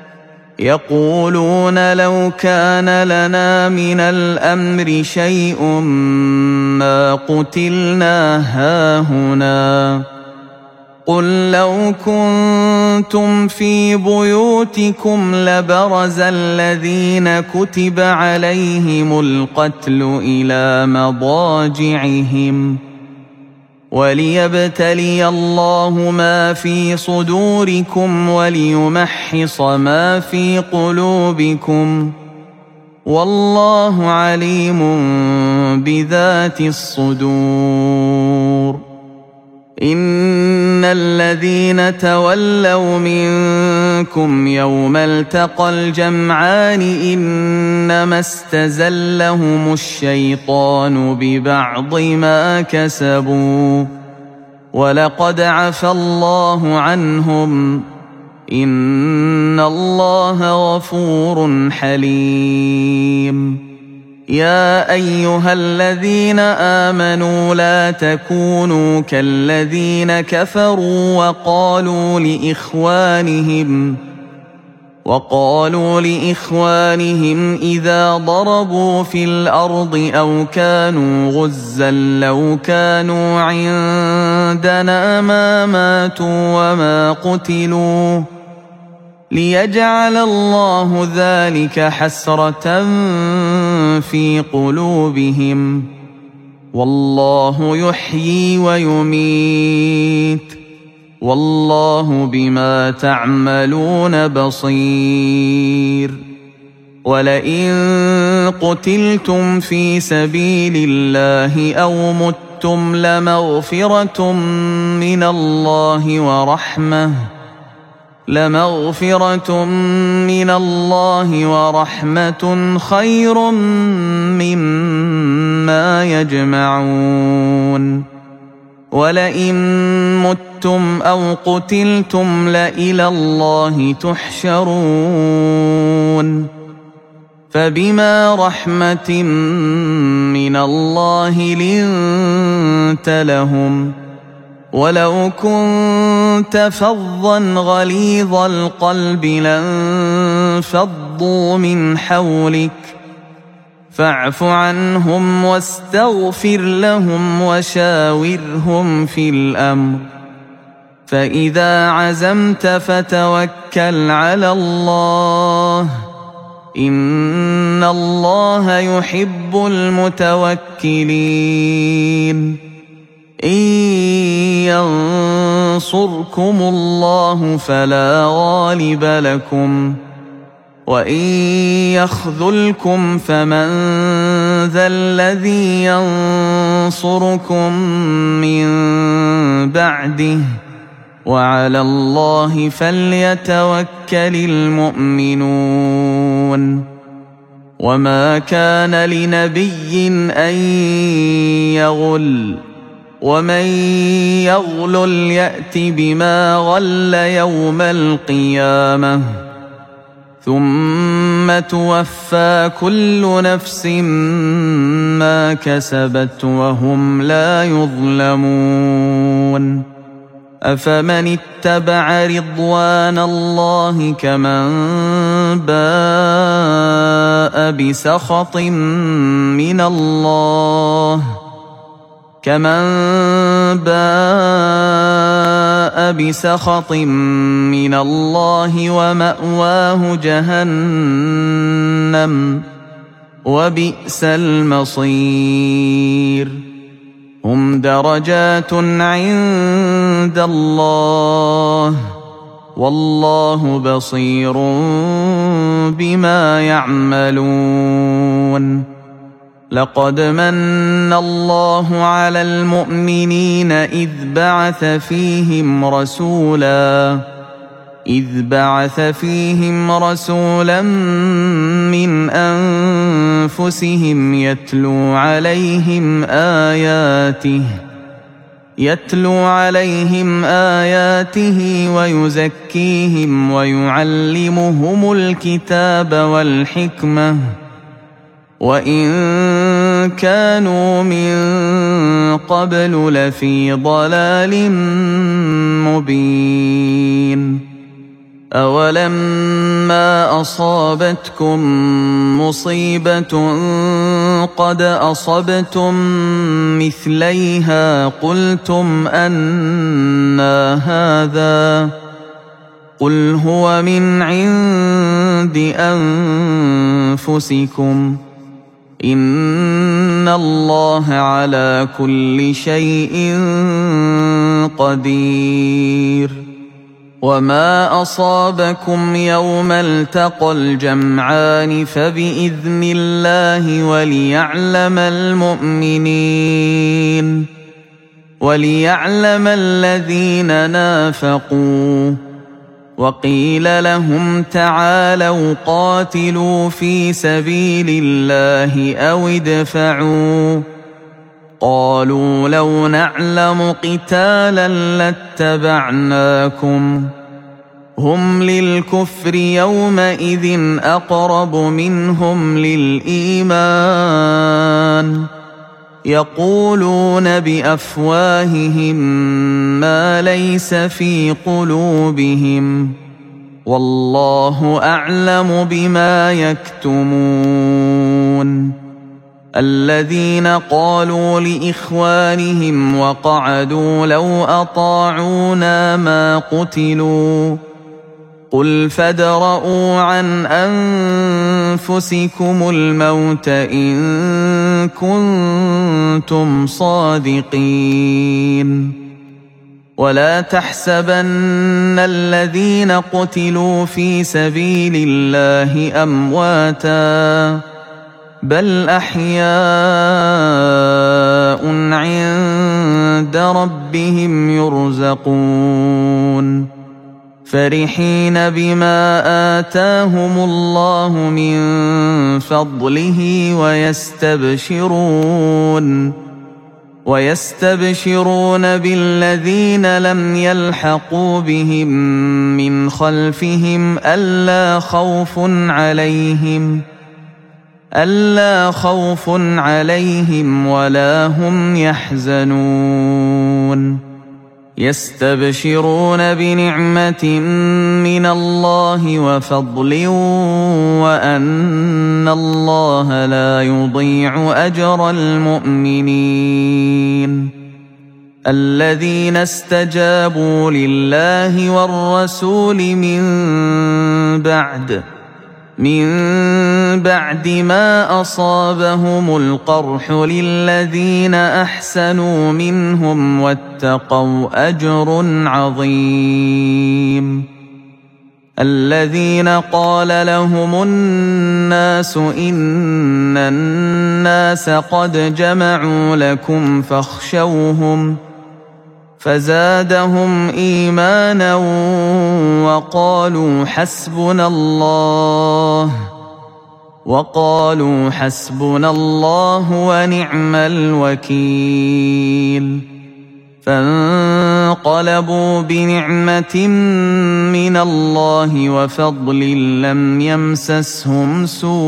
يقولون لو كان لنا من الأمر شيء ما قتلنا هاهنا قل لو كنتم في بيوتكم لبرز الذين كتب عليهم القتل إلى مضاجعهم وليبتلي الله ما في صدوركم وليمحص ما في قلوبكم والله عليم بذات الصدور إن الذين تولوا منكم يوم التقى الجمعان إنما استزلهم الشيطان ببعض ما كسبوا ولقد عفى الله عنهم إن الله غفور حليم يا أيها الذين آمنوا لا تكونوا كالذين كفروا وقالوا لإخوانهم وقالوا لإخوانهم إذا ضربوا في الأرض أو كانوا غزا لو كانوا عندنا ما ماتوا وما قتلوا ليجعل الله ذلك حسرة في قلوبهم والله يحيي ويميت والله بما تعملون بصير ولئن قتلتم في سبيل الله أو متم لمغفرة من الله ورحمة لمغفرة من الله ورحمة خير مما يجمعون ولئن متم أو قتلتم لإلى الله تحشرون فبما رحمة من الله لنت لهم ولو كنت فظا غليظ القلب لانفضوا من حولك فاعف عنهم واستغفر لهم وشاورهم في الأمر فإذا عزمت فتوكل على الله إن الله يحب المتوكلين إن ينصركم الله فلا غالب لكم وإن يخذلكم فمن ذا الذي ينصركم من بعده وعلى الله فليتوكل المؤمنون وما كان لنبي أن يغل ومن يغلل يأت بما غل يوم القيامة ثم توفى كل نفس ما كسبت وهم لا يظلمون أفمن اتبع رضوان الله كمن باء بسخط من الله كمن باء بسخط من الله ومأواه جهنم وبئس المصير هم درجات عند الله والله بصير بما يعملون لقد من الله على المؤمنين إذ بعث فيهم رسولا إذ بعث فيهم رسولا من أنفسهم يتلو عليهم آياته يتلو عليهم آياته ويزكيهم ويعلمهم الكتاب والحكمة وإن كانوا من قبل لفي ضلال مبين أولما أصابتكم مصيبة قد أصبتم مثليها قلتم أنى هذا قل هو من عند أنفسكم إن الله على كل شيء قدير وما أصابكم يوم التقى الجمعان فبإذن الله وليعلم المؤمنين وليعلم الذين نافقوا وقيل لهم تعالوا قاتلوا في سبيل الله أو ادفعوا قالوا لو نعلم قتالا لاتبعناكم هم للكفر يومئذ أقرب منهم للإيمان يقولون بأفواههم ما ليس في قلوبهم والله أعلم بما يكتمون الذين قالوا لإخوانهم وقعدوا لو أطاعونا ما قتلوا قل فادرءوا عن أنفسكم الموت إن كنتم صادقين ولا تحسبن الذين قتلوا في سبيل الله أمواتاً بل أحياء عند ربهم يرزقون فرحين بما آتاهم الله من فضله ويستبشرون ويستبشرون بالذين لم يلحقوا بهم من خلفهم ألا خوف عليهم ألا خوف عليهم ولا هم يحزنون يستبشرون بنعمة من الله وفضل وأن الله لا يضيع أجر المؤمنين الذين استجابوا لله والرسول من بعد من بعد ما أصابهم القرح للذين أحسنوا منهم واتقوا أجر عظيم الذين قال لهم الناس إن الناس قد جمعوا لكم فاخشوهم فزادهم إيمانا وقالوا حسبنا الله وقالوا حسبنا الله ونعم الوكيل فانقلبوا بنعمة من الله وفضل لم يمسسهم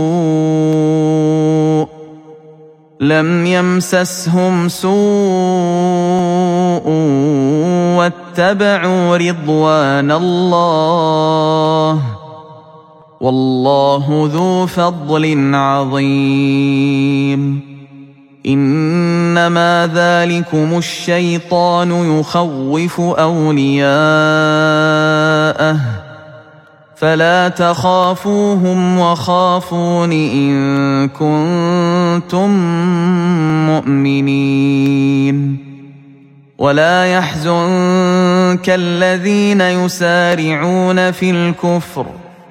سوء لم يمسسهم سوء واتبعوا رضوان الله والله ذو فضل عظيم إنما ذلكم الشيطان يخوف أولياءه فلا تخافوهم وخافون إن كنتم مؤمنين ولا يحزنك الذين يسارعون في الكفر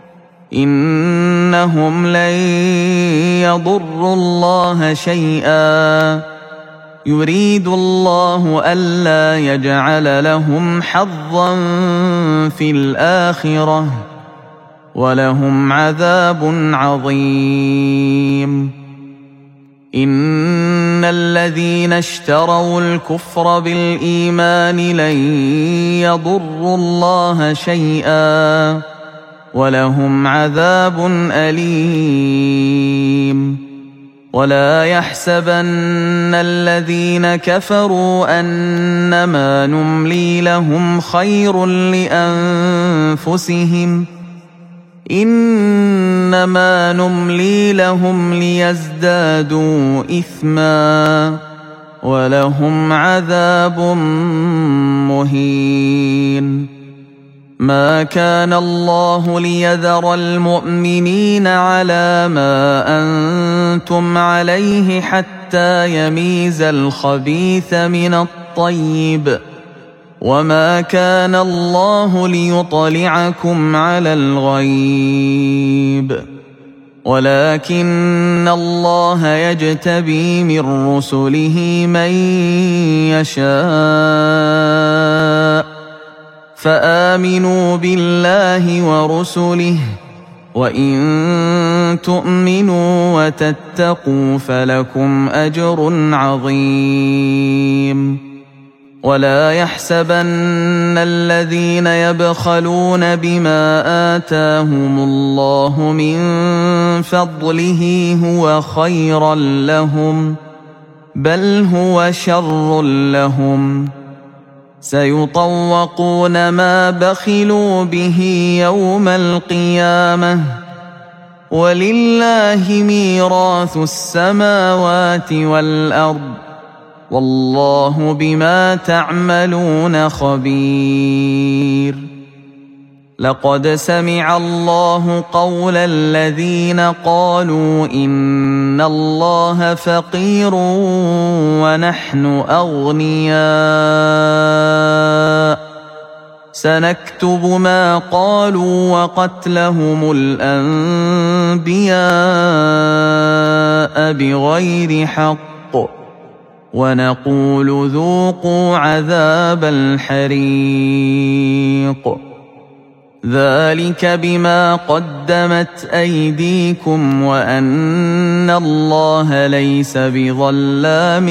إنهم لن يضروا الله شيئا يريد الله ألا يجعل لهم حظا في الآخرة ولهم عذاب عظيم إن الذين اشتروا الكفر بالإيمان لن يضروا الله شيئا ولهم عذاب أليم ولا يحسبن الذين كفروا أنما نملي لهم خير لأنفسهم إنما نملي لهم ليزدادوا إثما ولهم عذاب مهين. ما كان الله ليذر المؤمنين على ما أنتم عليه حتى يميز الخبيث من الطيب وما كان الله ليطلعكم على الغيب ولكن الله يجتبي من رسله من يشاء فآمنوا بالله ورسله وإن تؤمنوا وتتقوا فلكم أجر عظيم. ولا يحسبن الذين يبخلون بما آتاهم الله من فضله هو خيرا لهم بل هو شر لهم سيطوقون ما بخلوا به يوم القيامة ولله ميراث السماوات والأرض والله بما تعملون خبير. لقد سمع الله قول الذين قالوا إن الله فقير ونحن أغنياء سنكتب ما قالوا وقتلهم الأنبياء بغير حق ونقول ذوقوا عذاب الحريق ذلك بما قدمت أيديكم وأن الله ليس بظلام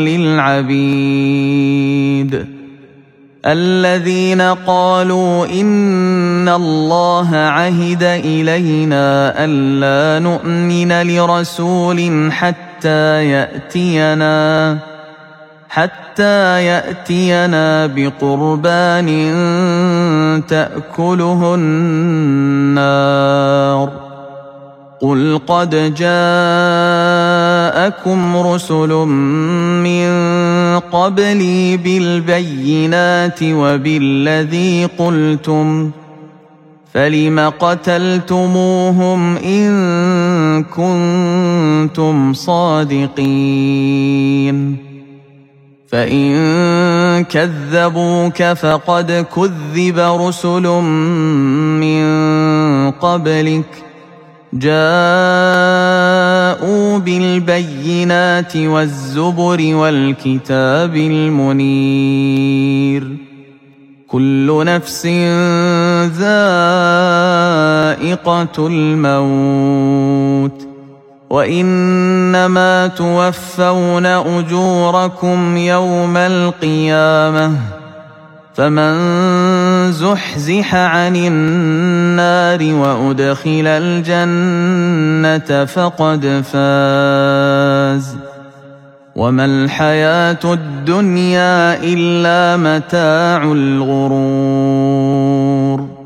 للعبيد. الذين قالوا إن الله عهد إلينا ألا نؤمن لرسول حتى يأتينا حتى يأتينا بقربان تأكله النار قل قد جاءكم رسل من قبلي بالبينات وبالذي قلتم فلم قتلتموهم إن كنتم صادقين فإن كذبوك فقد كذب رسل من قبلك جاءوا بالبينات والزبر والكتاب المنير كل نفس ذائقة الموت وإنما توفون أجوركم يوم القيامة فمن زحزح عن النار وأدخل الجنة فقد فاز وما الحياة الدنيا إلا متاع الغرور.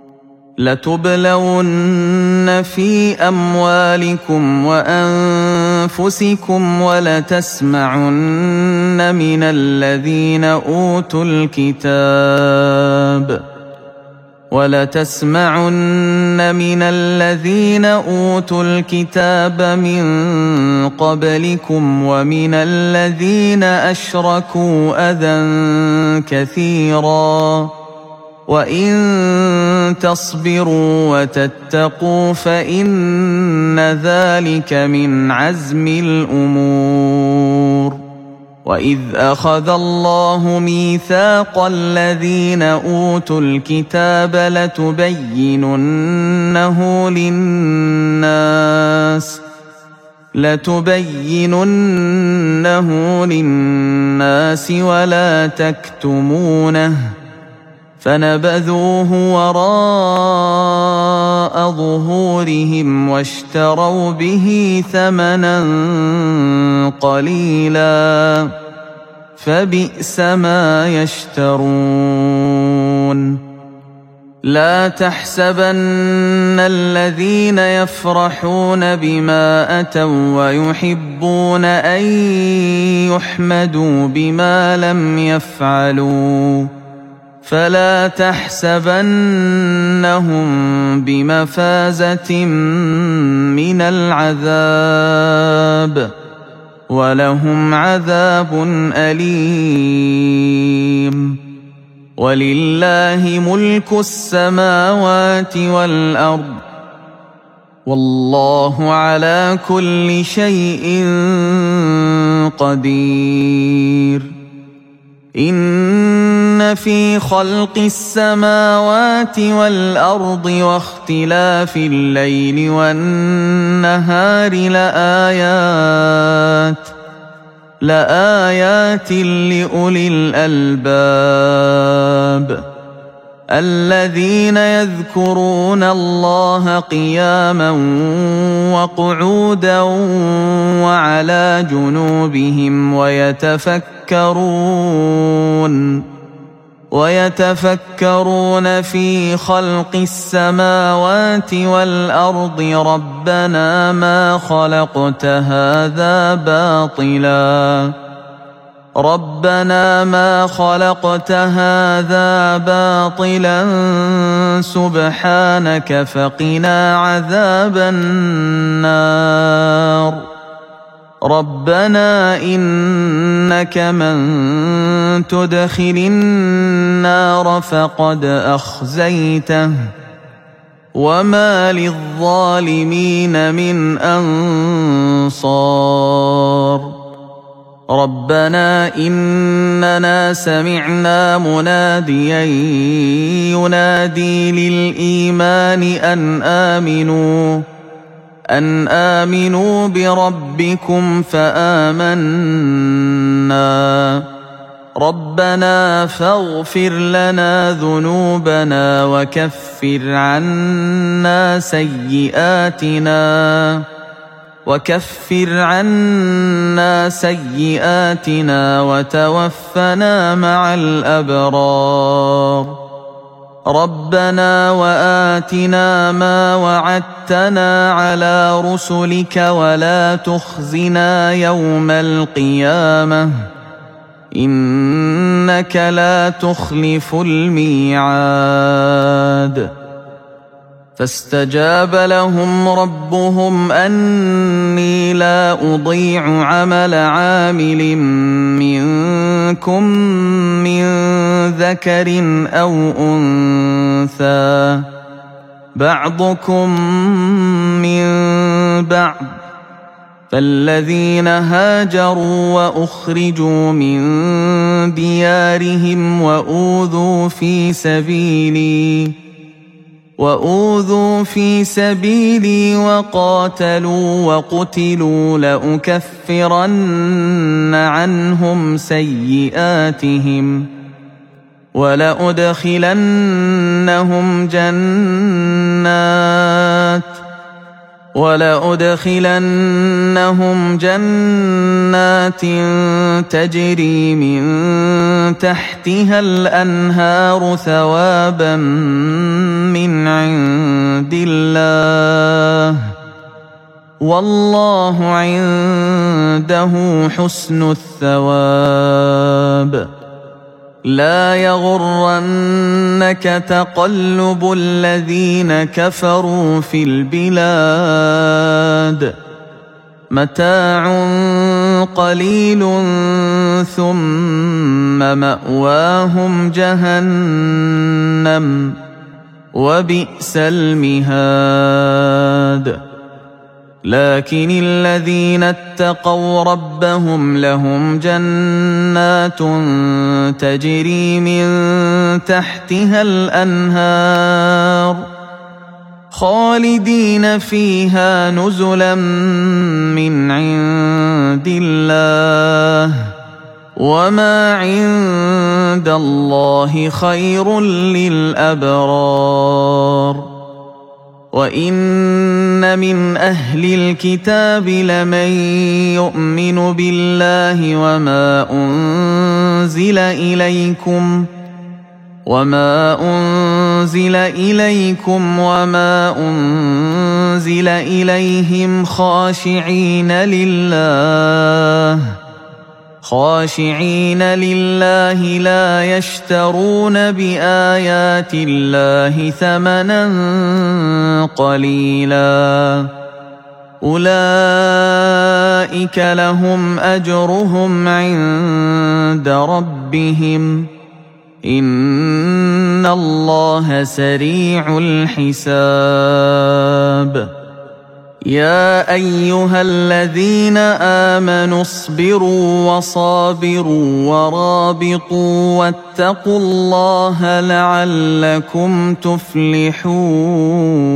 لتبلون في أموالكم وأنفسكم ولتسمعن من الذين أوتوا الكتاب ولتسمعن من الذين أوتوا الكتاب من قبلكم ومن الذين أشركوا أذى كثيرا وإن تصبروا وتتقوا فإن ذلك من عزم الأمور. وإذ أخذ الله ميثاق الذين أوتوا الكتاب لتبيننه للناس لتبيننه للناس ولا تكتمونه فنبذوه وراء ظهورهم واشتروا به ثمنا قليلا فبئس ما يشترون. لا تحسبن الذين يفرحون بما أتوا ويحبون أن يحمدوا بما لم يفعلوا فلا تحسبنهم بمفازة من العذاب ولهم عذاب أليم. ولله ملك السماوات والأرض والله على كل شيء قدير. إن في خلق السماوات والأرض واختلاف الليل والنهار لآيات لآيات لأولي الألباب الذين يذكرون الله قياما وقعودا وعلى جنوبهم ويتفكرون ويتفكرون في خلق السماوات والأرض ربنا ما خلقت هذا باطلا ربنا ما خلقت هذا باطلا سبحانك فقنا عذاب النار. ربنا إنك من تدخل النار فقد أخزيته وما للظالمين من أنصار. ربنا إننا سمعنا مناديا ينادي للإيمان أن آمنوا أن آمنوا بربكم فآمنا ربنا فاغفر لنا ذنوبنا وكفر عنا سيئاتنا وكفر عنا سيئاتنا وتوفنا مع الأبرار. ربنا وآتنا ما وعدتنا على رسلك ولا تخزنا يوم القيامة إنك لا تخلف الميعاد. فاستجاب لهم ربهم أني لا أضيع عمل عامل منكم من ذكر أو أنثى بعضكم من بعض فالذين هاجروا وأخرجوا من ديارهم وأوذوا في سبيلي وأوذوا في سبيلي وقاتلوا وقتلوا لأكفرن عنهم سيئاتهم ولأدخلنهم جنات ولأدخلنهم جنات تجري من تحتها الأنهار ثوابا من عند الله والله عنده حسن الثواب. لا يغرنك تقلب الذين كفروا في البلاد متاع قليل ثم مأواهم جهنم وبئس المهاد. لكن الذين اتقوا ربهم لهم جنات تجري من تحتها الأنهار خالدين فيها نزلا من عند الله وما عند الله خير للأبرار وإن من أهل الكتاب لمن يؤمن بالله وما أنزل إليكم وما أنزل إليكم وما أنزل إليهم خاشعين لله خاشعين لله لا يشترون بآيات الله ثمنا قليلا أولئك لهم أجرهم عند ربهم إن الله سريع الحساب يا أيها الذين آمنوا اصبروا وصابروا ورابطوا واتقوا الله لعلكم تفلحون.